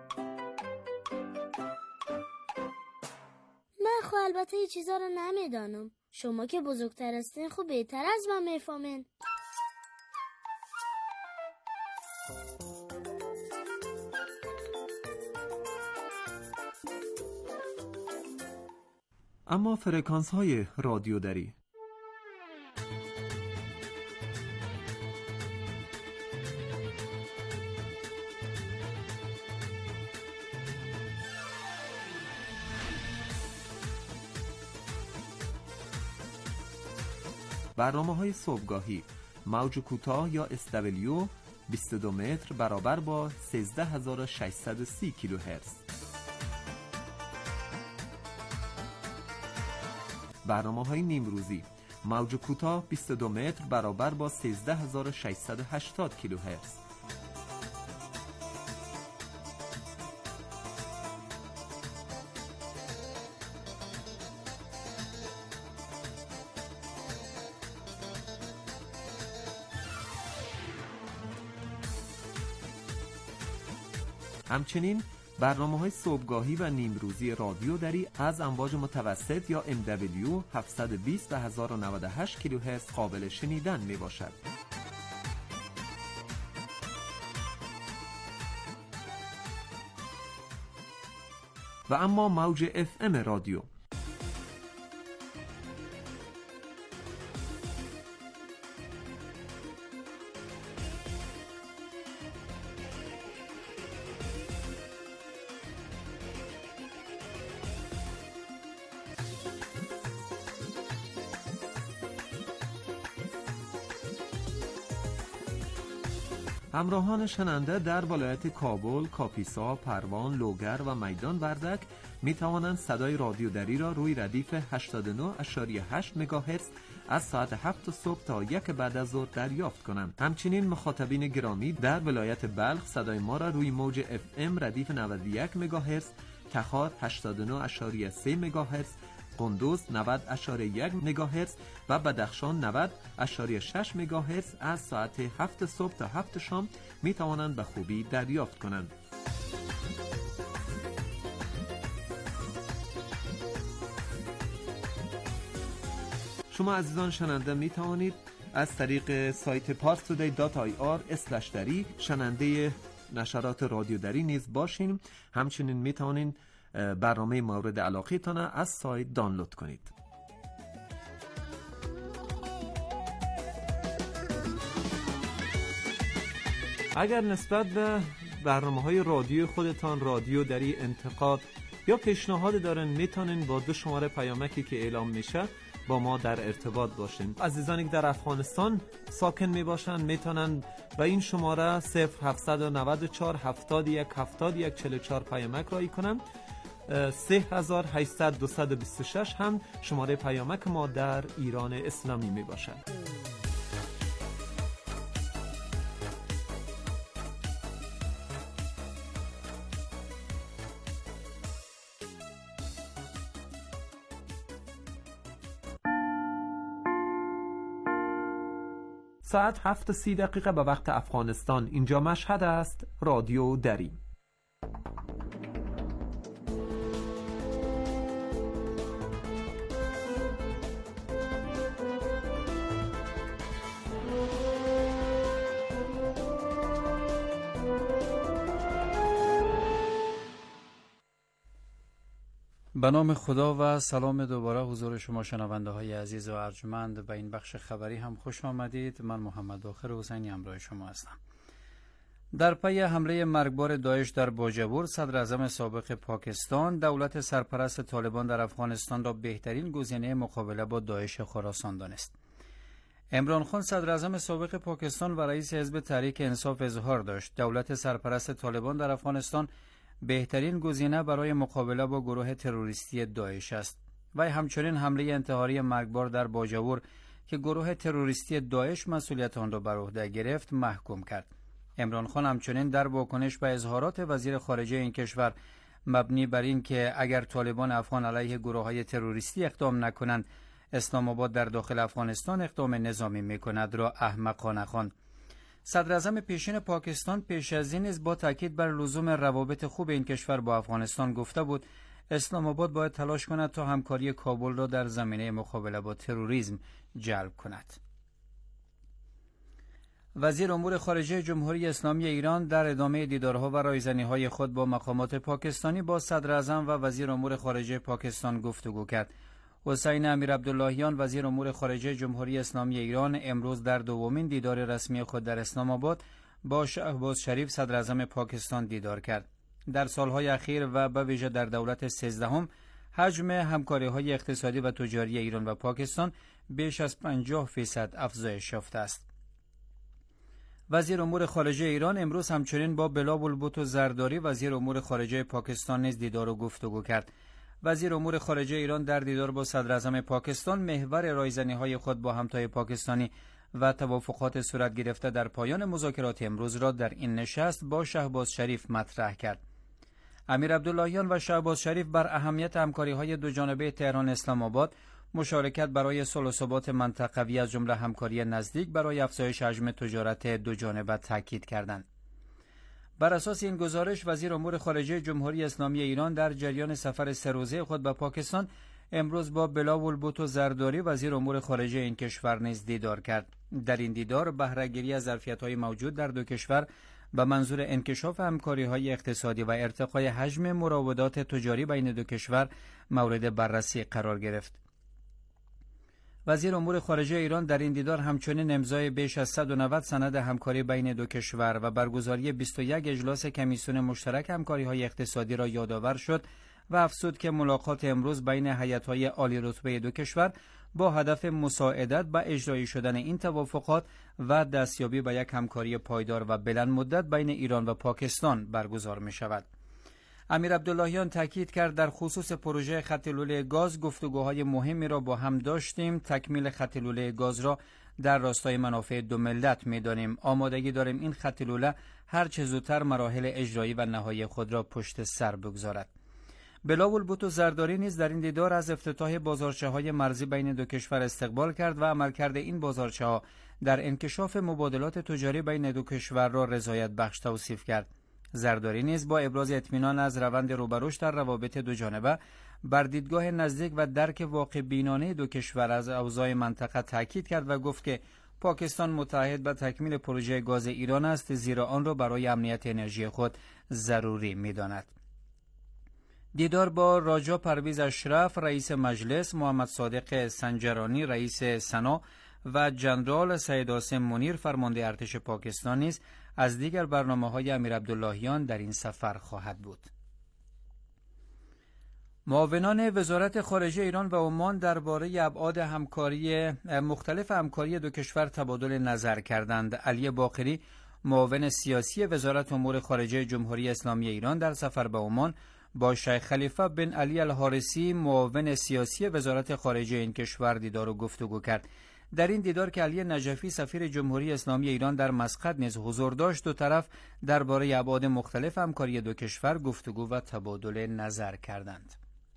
من خب البته این چیزا رو نمیدانم. شما که بزرگتر هستین خب بهتر از من میفهمین. اما فرکانس های رادیو دری برنامه‌های صبحگاهی موج کوتاه یا SW 22 متر برابر با 13630 کیلوهرتز. برنامه‌های نیمروزی موج کوتاه 22 متر برابر با 13680 کیلوهرتز. همچنین برنامه‌های صبحگاهی و نیمروزی رادیو دری از امواج متوسط یا MW 720 و 1098 کیلوهرتز قابل شنیدن میباشد. و اما موج FM رادیو همراهان شنونده در ولایت کابل، کاپیسا، پروان، لوگر و میدان وردک می توانند صدای رادیو دری را روی ردیف 89.8 مگاهرتز از ساعت 7 صبح تا 1 بعد از ظهر دریافت کنند. همچنین مخاطبین گرامی در ولایت بلخ صدای ما را روی موج FM ردیف 91 مگاهرتز، تخار 89.3 مگاهرتز، قندوز 90.1 مگاهرتز و بدخشان 90.6 مگاهرتز از ساعت 7 صبح تا 7 شام می توانند به خوبی دریافت کنند. شما عزیزان شنونده می توانید از طریق سایت parstoday.ir/dari شنونده نشرات رادیو دری نیز باشین. همچنین می توانید برنامه مورد علاقه تان از سایت دانلود کنید. اگر نسبت به برنامه‌های رادیو خودتان رادیو دری انتقاد یا پیشنهاد دارن میتونین با 2 شماره پیامکی که اعلام میشه با ما در ارتباط باشین. عزیزانی که در افغانستان ساکن می باشن میتونن با این شماره 0794 71 71 44 پیامک رایی کنن. 3800 226 هم شماره پیامک ما در ایران اسلامی می باشد. ساعت 7:30 به وقت افغانستان. اینجا مشهد است. رادیو دری. به نام خدا و سلام دوباره حضور شما شنونده های عزیز و ارجمند. به این بخش خبری هم خوش آمدید. من محمد باقر حسینی همراه شما هستم. در پی حمله مرگبار داعش در باجبور، صدر اعظم سابق پاکستان دولت سرپرست طالبان در افغانستان را بهترین گزینه مقابله با داعش خراسان دانست. عمران خان صدر اعظم سابق پاکستان و رئیس حزب تحریک انصاف اظهار داشت دولت سرپرست طالبان در افغانستان بهترین گزینه برای مقابله با گروه تروریستی داعش است. و همچنین حمله انتحاری مرگبار در باجبور که گروه تروریستی داعش مسئولیت آن را بر عهده گرفت محکوم کرد. عمران خان همچنین در واکنش به اظهارات وزیر خارجه این کشور مبنی بر این که اگر طالبان افغان علیه گروه‌های تروریستی اقدام نکنند اسلام آباد در داخل افغانستان اقدام نظامی می‌کند را احمقانه خواند. صدر اعظم پیشین پاکستان پیش از این نیز با تاکید بر لزوم روابط خوب این کشور با افغانستان گفته بود اسلام آباد باید تلاش کند تا همکاری کابل را در زمینه مقابله با تروریسم جلب کند. وزیر امور خارجه جمهوری اسلامی ایران در ادامه دیدارها و رایزنی‌های خود با مقامات پاکستانی با صدر اعظم و وزیر امور خارجه پاکستان گفتگو کرد. حسین امیرعبداللهیان وزیر امور خارجه جمهوری اسلامی ایران امروز در دومین دیدار رسمی خود در اسلام آباد با شهباز شریف صدر اعظم پاکستان دیدار کرد. در سالهای اخیر و به ویژه در دولت 13 حجم همکاری‌های اقتصادی و تجاری ایران و پاکستان بیش از 50% افزایش یافته است. وزیر امور خارجه ایران امروز همچنین با بلابلبوتو زرداری وزیر امور خارجه پاکستان نیز دیدار و گفتگو کرد. وزیر امور خارجه ایران در دیدار با صدر اعظم پاکستان محور رایزنی‌های خود با همتای پاکستانی و توافقات صورت گرفته در پایان مذاکرات امروز را در این نشست با شهباز شریف مطرح کرد. امیرعبداللهیان و شهباز شریف بر اهمیت همکاری‌های دوجانبه تهران اسلام آباد، مشارکت برای صلح و ثبات منطقوی از جمله همکاری نزدیک برای افزایش حجم تجارت دوجانبه تاکید کردند. بر اساس این گزارش وزیر امور خارجه جمهوری اسلامی ایران در جریان سفر 3 روزه خود به پاکستان امروز با بلابلبوتو زرداری وزیر امور خارجه این کشور نیز دیدار کرد. در این دیدار بهره‌گیری از ظرفیت‌های موجود در دو کشور به منظور انکشاف همکاری‌های اقتصادی و ارتقای حجم مراودات تجاری بین دو کشور مورد بررسی قرار گرفت. وزیر امور خارجه ایران در این دیدار همچنین امضای بیش از 190 سند همکاری بین دو کشور و برگزاری 21 اجلاس کمیسیون مشترک همکاری‌های اقتصادی را یادآور شد و افزود که ملاقات امروز بین هیئت‌های عالی رتبه دو کشور با هدف مساعدت به اجرایی شدن این توافقات و دستیابی به یک همکاری پایدار و بلند مدت بین ایران و پاکستان برگزار می‌شود. امیرعبداللهیان تاکید کرد در خصوص پروژه خط لوله گاز گفتگوهای مهمی را با هم داشتیم. تکمیل خط لوله گاز را در راستای منافع دو ملت می‌دانیم. آمادگی داریم این خط لوله هر چه زودتر مراحل اجرایی و نهایی خود را پشت سر بگذارد. بلابلبوتو زرداری نیز در این دیدار از افتتاح بازارچه‌های مرزی بین دو کشور استقبال کرد و عملکرد این بازارچه‌ها در انکشاف مبادلات تجاری بین دو کشور را رضایت بخش توصیف کرد. زرداری نیز با ابراز اطمینان از روند روبروش در روابط دوجانبه بر دیدگاه نزدیک و درک واقع بینانه دو کشور از اوضاع منطقه تاکید کرد و گفت که پاکستان متعهد به تکمیل پروژه گاز ایران است، زیرا آن را برای امنیت انرژی خود ضروری می‌داند. دیدار با راجا پرویز اشرف رئیس مجلس، محمد صادق سنجرانی رئیس سنا و جنرال سید عاصم منیر فرمانده ارتش پاکستان نیز از دیگر برنامه‌های امیرعبداللهیان در این سفر خواهد بود. معاونان وزارت خارجه ایران و عمان درباره ابعاد مختلف همکاری دو کشور تبادل نظر کردند. علی باقری معاون سیاسی وزارت امور خارجه جمهوری اسلامی ایران در سفر به عمان با شیخ خلیفه بن علی الحارثی معاون سیاسی وزارت خارجه این کشور دیدار و گفتگو کرد. در این دیدار که علی نجفی سفیر جمهوری اسلامی ایران در مسقط نیز حضور داشت، دو طرف درباره ابعاد مختلف همکاری دو کشور گفتگو و تبادل نظر کردند.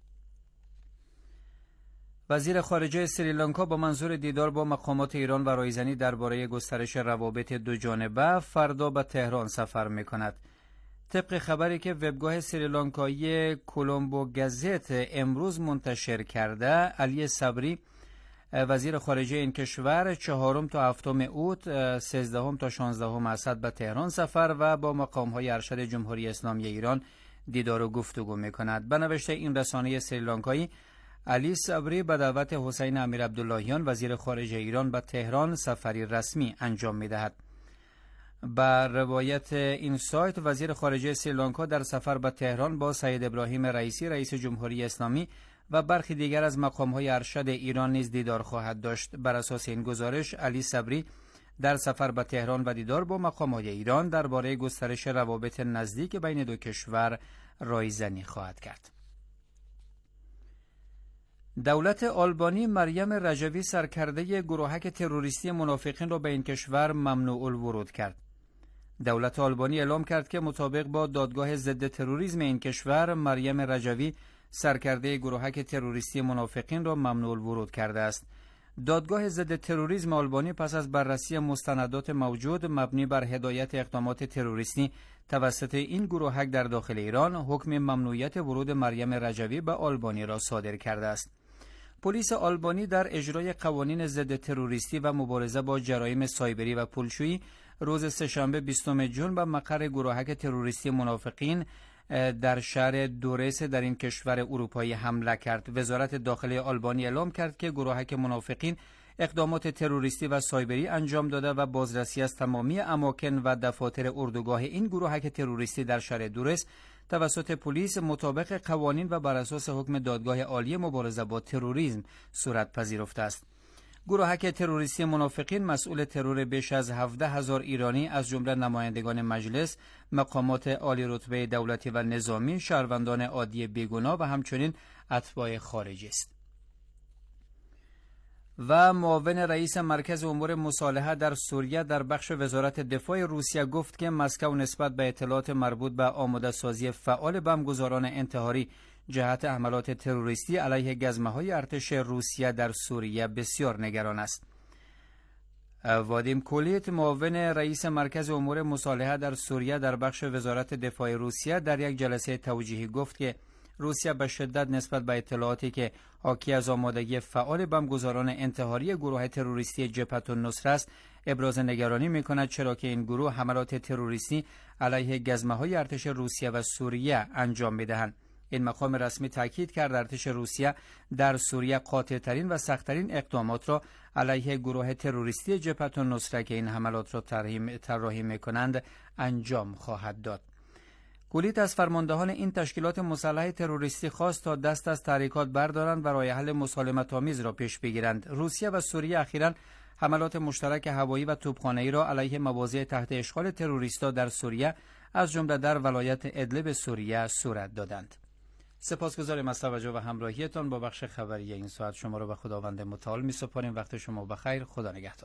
وزیر خارجه سریلانکا با منظور دیدار با مقامات ایران و رایزنی درباره گسترش روابط دو جانبه فردا به تهران سفر می‌کند. طبق خبری که وبگاه سریلانکایی کولومبو گزت امروز منتشر کرده، علی صبری وزیر خارجه این کشور 4 تا 7 اوت 13 تا 16 اسد به تهران سفر و با مقام‌های ارشد جمهوری اسلامی ایران دیدار و گفتگو می‌کند. به نوشته این رسانه سریلانکایی، علی صبری به دعوت حسین امیرعبداللهیان وزیر خارجه ایران به تهران سفری رسمی انجام می‌دهد. بر روایت این سایت، وزیر خارجه سریلانکا در سفر به تهران با سید ابراهیم رئیسی رئیس جمهوری اسلامی و برخی دیگر از مقام‌های ارشد ایران نیز دیدار خواهد داشت. بر اساس این گزارش، علی صبری در سفر به تهران و دیدار با مقام‌های ایران درباره گسترش روابط نزدیک بین دو کشور رایزنی خواهد کرد. دولت آلبانی مریم رجوی سرکرده گروهک تروریستی منافقین را به این کشور ممنوع الورود کرد. دولت آلبانی اعلام کرد که مطابق با دادگاه ضد تروریسم این کشور، مریم رجوی سرکرده گروهک تروریستی منافقین را ممنوع الورود کرده است. دادگاه ضد تروریسم آلبانی پس از بررسی مستندات موجود مبنی بر هدایت اقدامات تروریستی توسط این گروهک در داخل ایران، حکم ممنوعیت ورود مریم رجوی به آلبانی را صادر کرده است. پلیس آلبانی در اجرای قوانین ضد تروریستی و مبارزه با جرایم سایبری و پولشویی روز سه‌شنبه 20 ژوئن به مقر گروهک تروریستی منافقین در شهر دورس در این کشور اروپایی حمله کرد. وزارت داخلی آلبانی اعلام کرد که گروهک منافقین اقدامات تروریستی و سایبری انجام داده و بازرسی از تمامی اماکن و دفاتر اردوگاه این گروهک تروریستی در شهر دورس توسط پلیس مطابق قوانین و بر اساس حکم دادگاه عالی مبارزه با تروریسم صورت پذیرفته است. گروهک تروریستی منافقین مسئول ترور بیش از 17,000 ایرانی از جمله نمایندگان مجلس، مقامات عالی رتبه دولتی و نظامی، شهروندان عادی بیگناه و همچنین اتباع خارجی است. و معاون رئیس مرکز امور مصالحه در سوریه در بخش وزارت دفاع روسیه گفت که مسکو نسبت به اطلاعات مربوط به آماده سازی فعال بمبگذاران انتحاری جهت حملات تروریستی علیه گزمه‌های ارتش روسیه در سوریه بسیار نگران است. وادیم کولیت معاون رئیس مرکز امور مصالحه در سوریه در بخش وزارت دفاع روسیه در یک جلسه توجیهی گفت که روسیه به شدت نسبت به اطلاعاتی که حاکی از آمادگی فعال بمبگذاران انتحاری گروه تروریستی جبهة النصره است ابراز نگرانی می‌کند، چرا که این گروه حملات تروریستی علیه گزمه‌های ارتش روسیه و سوریه انجام می‌دهند. این مقام رسمی تاکید کرد ارتش روسیه در سوریه قاطع‌ترین و سخت‌ترین اقدامات را علیه گروه تروریستی جبهة النصره که این حملات را طراحی می‌کنند انجام خواهد داد. کولیت از فرماندهان این تشکیلات مسلح تروریستی خواست تا دست از تحریکات بردارند و راه حل مسالمت‌آمیز را پیش بگیرند. روسیه و سوریه اخیراً حملات مشترک هوایی و توپخانه‌ای را علیه مواضع تحت اشغال تروریست‌ها در سوریه از جمله در ولایت ادلب سوریه صورت دادند. سپاسگزاریم از توجه و همراهیتان با بخش خبری این ساعت. شما را به خداوند متعال می‌سپاریم. وقت شما بخیر. خدا نگهدار.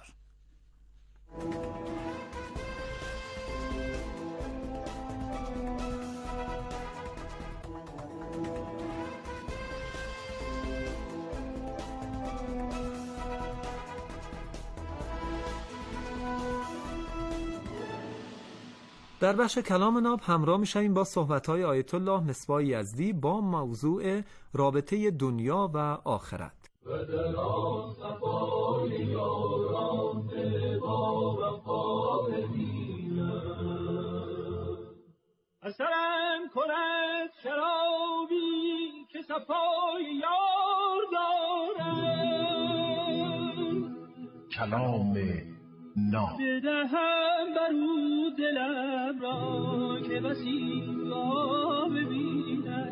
در بخش کلام ناب همراه می‌شویم با صحبت‌های آیت الله مصباح یزدی با موضوع رابطه دنیا و آخرت. اثرم کند شرابی که صفای یار دارم، کلام ناب بدهم برو دلم را که بسی را ببینم،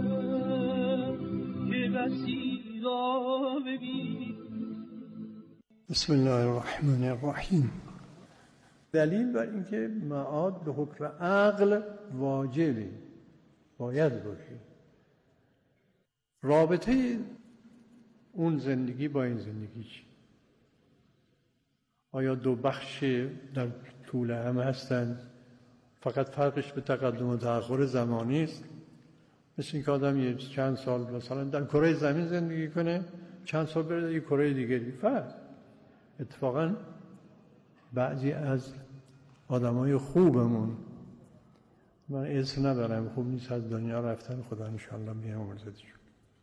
که بسی را ببینم. بسم الله الرحمن الرحیم. دلیل بر اینکه معاد به حکم عقل واجبه، باید باشه. رابطه اون زندگی با این زندگی چی؟ آیا دو بخش در طول هم هستند؟ فقط فرقش به تقدم و تأخر زمانی است. مثل اینکه آدم یه چند سال مثلا در کره زمین زندگی کنه، چند سال بره در یه کره دیگری. فرق اتفاقا بعضی از آدمای خوبمون، من اسم نبرم، خوب نیست، از دنیا رفتن، خدا انشاءالله بیامرزدشون.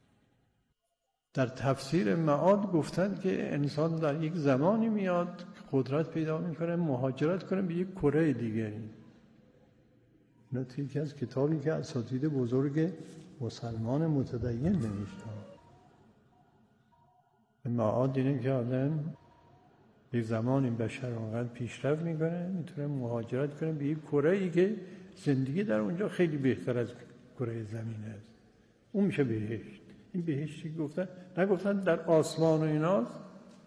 در تفسیر معاد گفتند که انسان در یک زمانی میاد قدرت پیدا میکنه مهاجرت کنه به یک کره دیگری. اینا توی یکی از کتابی که اساتید بزرگ مسلمان متدین نوشتن. معاد اینه که آدم یک زمانی بشر اونقدر پیشرفت میکنه میتونه مهاجرت کنه به یک کره‌ای که زندگی در اونجا خیلی بهتر از کره زمین است. اون میشه بهشت. این بهشتی گفتن نگفتن در آسمان و ایناست،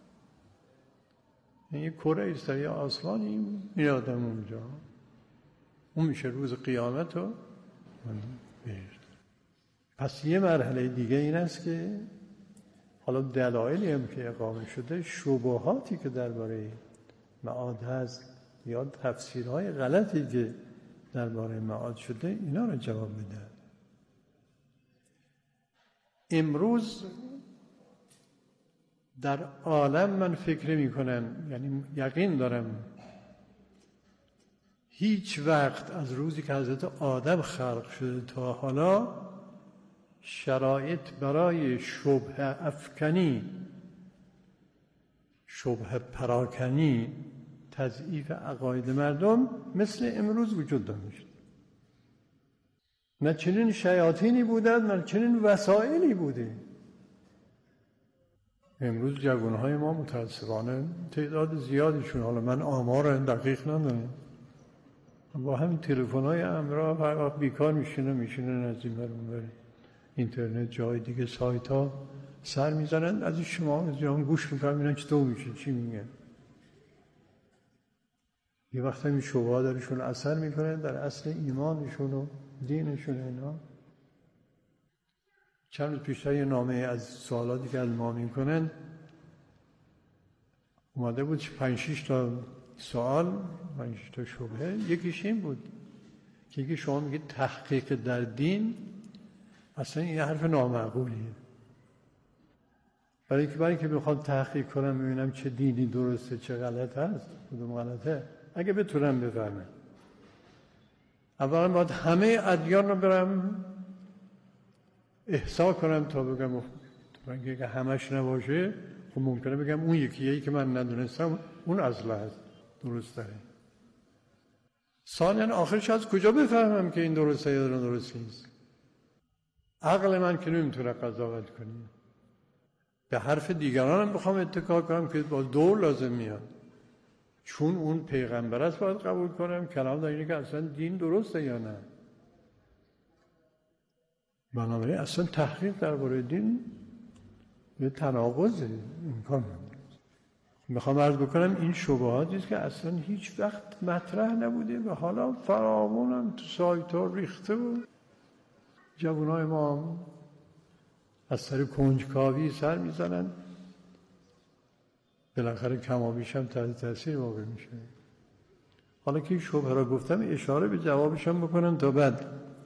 این کره است یا آسمانی میادم اونجا، اون میشه روز قیامت و بهشت. پس یه مرحله دیگه این است که حالا دلایلی هم که اقامه شده، شبهاتی که درباره معاد هست یا تفسیرهای غلطی که درباره معاد شده، اینا رو جواب بده. امروز در عالم من فکر میکنم، یعنی یقین دارم، هیچ وقت از روزی که حضرت آدم خلق شده تا حالا شرایط برای شبهه افکنی، شبهه پراکنی، تضعیف عقاید مردم مثل امروز وجود داشت. نه چنین شیاطینی بودند، نه چنین وسایلی بوده. امروز جوانهای ما متاسفانه تعداد زیادشون، حالا من آمار دقیق ندارم، با همین تلفن‌های همراه هر وقت بیکار میشینن از این برون اینترنت، جای دیگه، سایت‌ها سر میزنن، از شما از جام گوش میکنن، میرن چطور میشه، چی میگن. یه وقت این شبهات درشون اثر میکنه در اصل ایمانشون و دینشون. اینا چند روز پیشتر یه نامه از سوالاتی که از ما میکنن اومده بود، 5-6 تا سوال، 5-6 تا شبهه. یکیش این بود که یکی شما میگید تحقیق در دین، اصلا این حرف نامعقولیه. برای اینکه بخوام تحقیق کنم ببینم چه دینی درسته چه غلط هست، کدوم غلطه، اگه بتونم بفهمم، اولا باید همه ادیان رو برم احصا کنم تا بگم. اگه همش نباشه خب ممکنه بگم اون یکیه که من ندونستم اون اصل هست، درست داره. ثانیاً آخرش از کجا بفهمم که این درسته یا درست نیست؟ عقل من که نمیتونه قضاوت کنه. به حرف دیگرانم بخوام اتکا کنم که با دور لازم میاد، چون اون پیغمبر است باید قبول کنم کلام در اینه که اصلا دین درسته یا نه. بنابراین اصلا تحقیق درباره دین یه تناقضه، امکان نداره. میخوام عرض بکنم این شبهاتی است که اصلا هیچ وقت مطرح نبوده و حالا فراوانم تو سایت‌ها ریخته و جوانای ما از سر کنجکاوی سر میزنن، بالاخره کمابیش هم تحت تاثیر واقع میشه. حالا که این شبهه را گفتم اشاره به جوابشم بکنم تا بعد.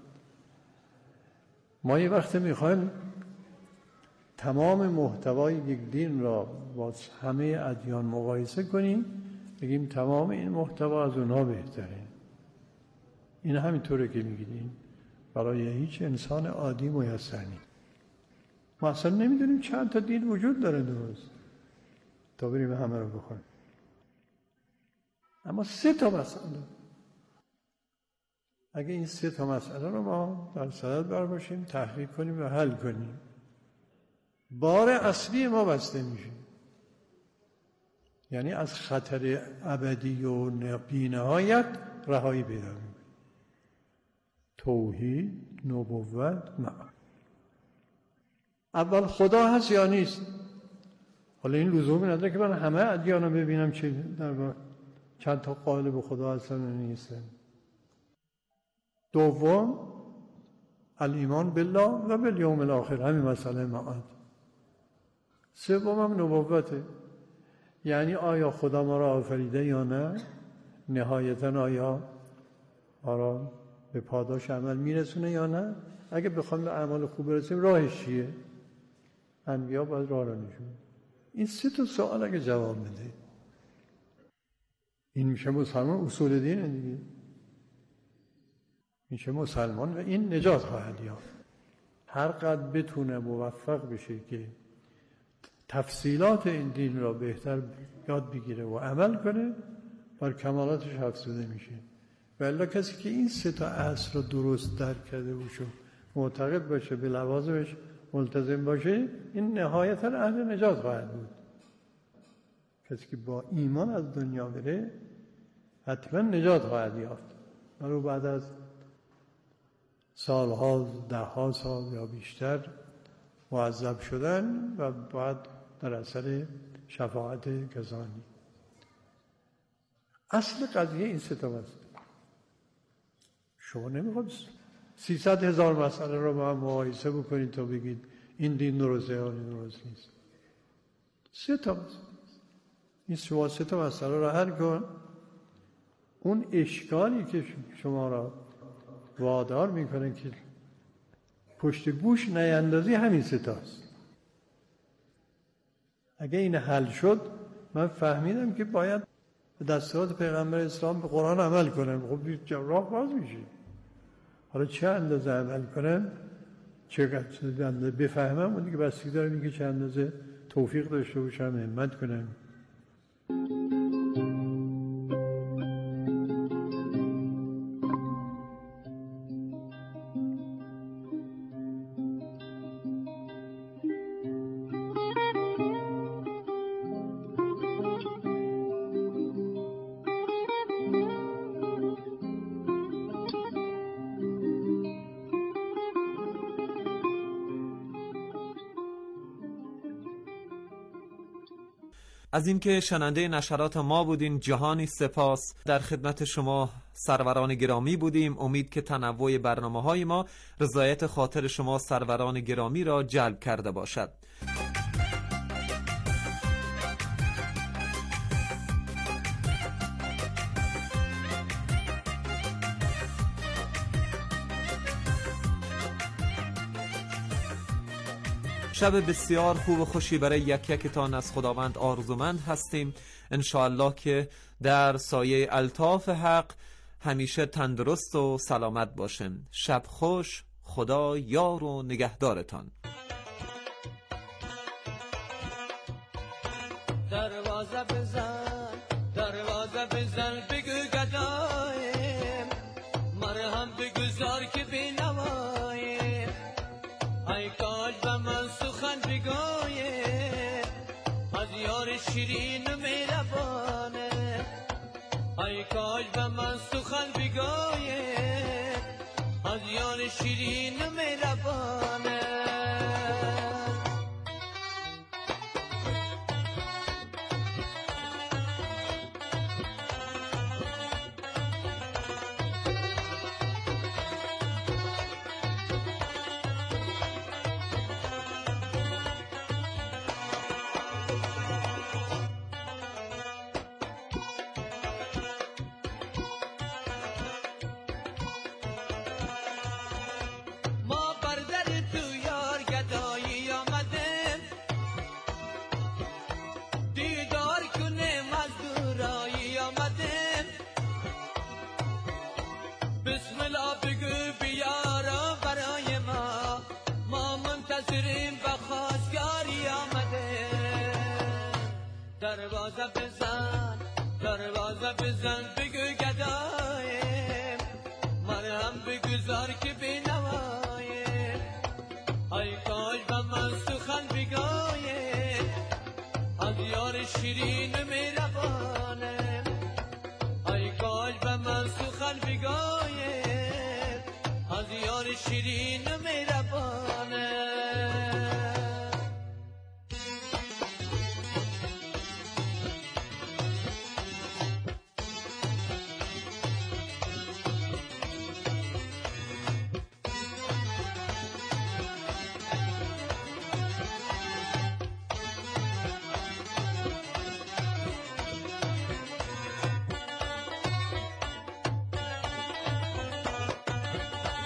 ما یه وقت میخوایم تمام محتوای یک دین را با همه ادیان مقایسه کنیم، بگیم تمام این محتوا از اونها بهتره. این همینطوره که میگیدیم برای هیچ انسان عادی میسر نیست. ما اصلا نمیدونیم چند تا دین وجود داره درست تا بریم همه رو بخونیم. اما 3 تا مسئله، اگه این 3 تا مسئله رو ما در صدد بر باشیم تحقیق کنیم و حل کنیم، بار اصلی ما بسته میشه. یعنی از خطر ابدی و بی‌نهایت رهایی پیدا میکنیم. توحید، نبوت، معاد. اول خدا هست یا نیست؟ حالا این لزومی نداره که من همه ادیان رو ببینم چه در چند تا قالب خدا هستن و نیستن. دوم الایمان بالله و بالیوم الاخر، همین مسئله معاد. سوم هم نبوته، یعنی آیا خدا ما را آفریده یا نه، نهایتا آیا ما را به پاداش عمل میرسونه یا نه. اگه بخوام به اعمال خوب برسیم راهش چیه؟ انبیا باید راه را نشون. این 3 تا سوال اگه جواب بده، این میشه مسلمان، اصول دینه دیگه، میشه مسلمان و این نجات خواهد یافت. هر قدر بتونه موفق بشه که تفصیلات این دین را بهتر یاد بگیره و عمل کنه، بر کمالاتش افزوده میشه. و الا کسی که این 3 تا اصل رو درست درک کرده باشه، معتقد باشه، به لوازمش ملتزم باشه، این نهایتا اهل نجات خواهد بود. کسی که با ایمان از دنیا بره حتما نجات خواهد یافت، ولو بعد از سالها، 10 سال یا بیشتر معذب شدن و بعد در اثر شفاعت کسانی. اصل قضیه این 3 تا است. شما نمیخواد 300,000 مسئله رو با هم مقایسه بکنید تا بگید این دین درسته یا درست نیست. 3 تا این شما 3 تا مسئله رو حل کن. اون اشکالی که شما را وادار میکنه که پشت گوش نیندازی همین 3 تاست. اگه این حل شد من فهمیدم که باید به دستورات پیغمبر اسلام به قرآن عمل کنم. خب راه باز میشه. حالا چه اندازه عمل کنم، چه اندازه بفهمم، اون دیگه بستگی داره میگه چه اندازه توفیق داشته باشم، همت کنم. از اینکه شنونده نشرات ما بودین جهانی سپاس. در خدمت شما سروران گرامی بودیم. امید که تنوع برنامه‌های ما رضایت خاطر شما سروران گرامی را جلب کرده باشد. شب بسیار خوب و خوشی برای یک یکتان از خداوند آرزومند هستیم. انشاءالله که در سایه الطاف حق همیشه تندرست و سلامت باشیم. شب خوش. خدا یار و نگهدارتان. دروازه بزن، دروازه بزن، بگو گدایم، مرهم بگذار که بینوایم. ای کاش به من سخن بگویم از یار شیرین و مهربانه. ای کاش به من سخن بگویم از یار شیرین و مهربانه. دروازه بزن، دروازه بزن، بگو گدایم، مرهم بگذار که بینوایم. ای کاش به من سخن بگویم از یار شیرین و مهربانه. ای کاش به من سخن بگویم از یار شیرین و مهربانه.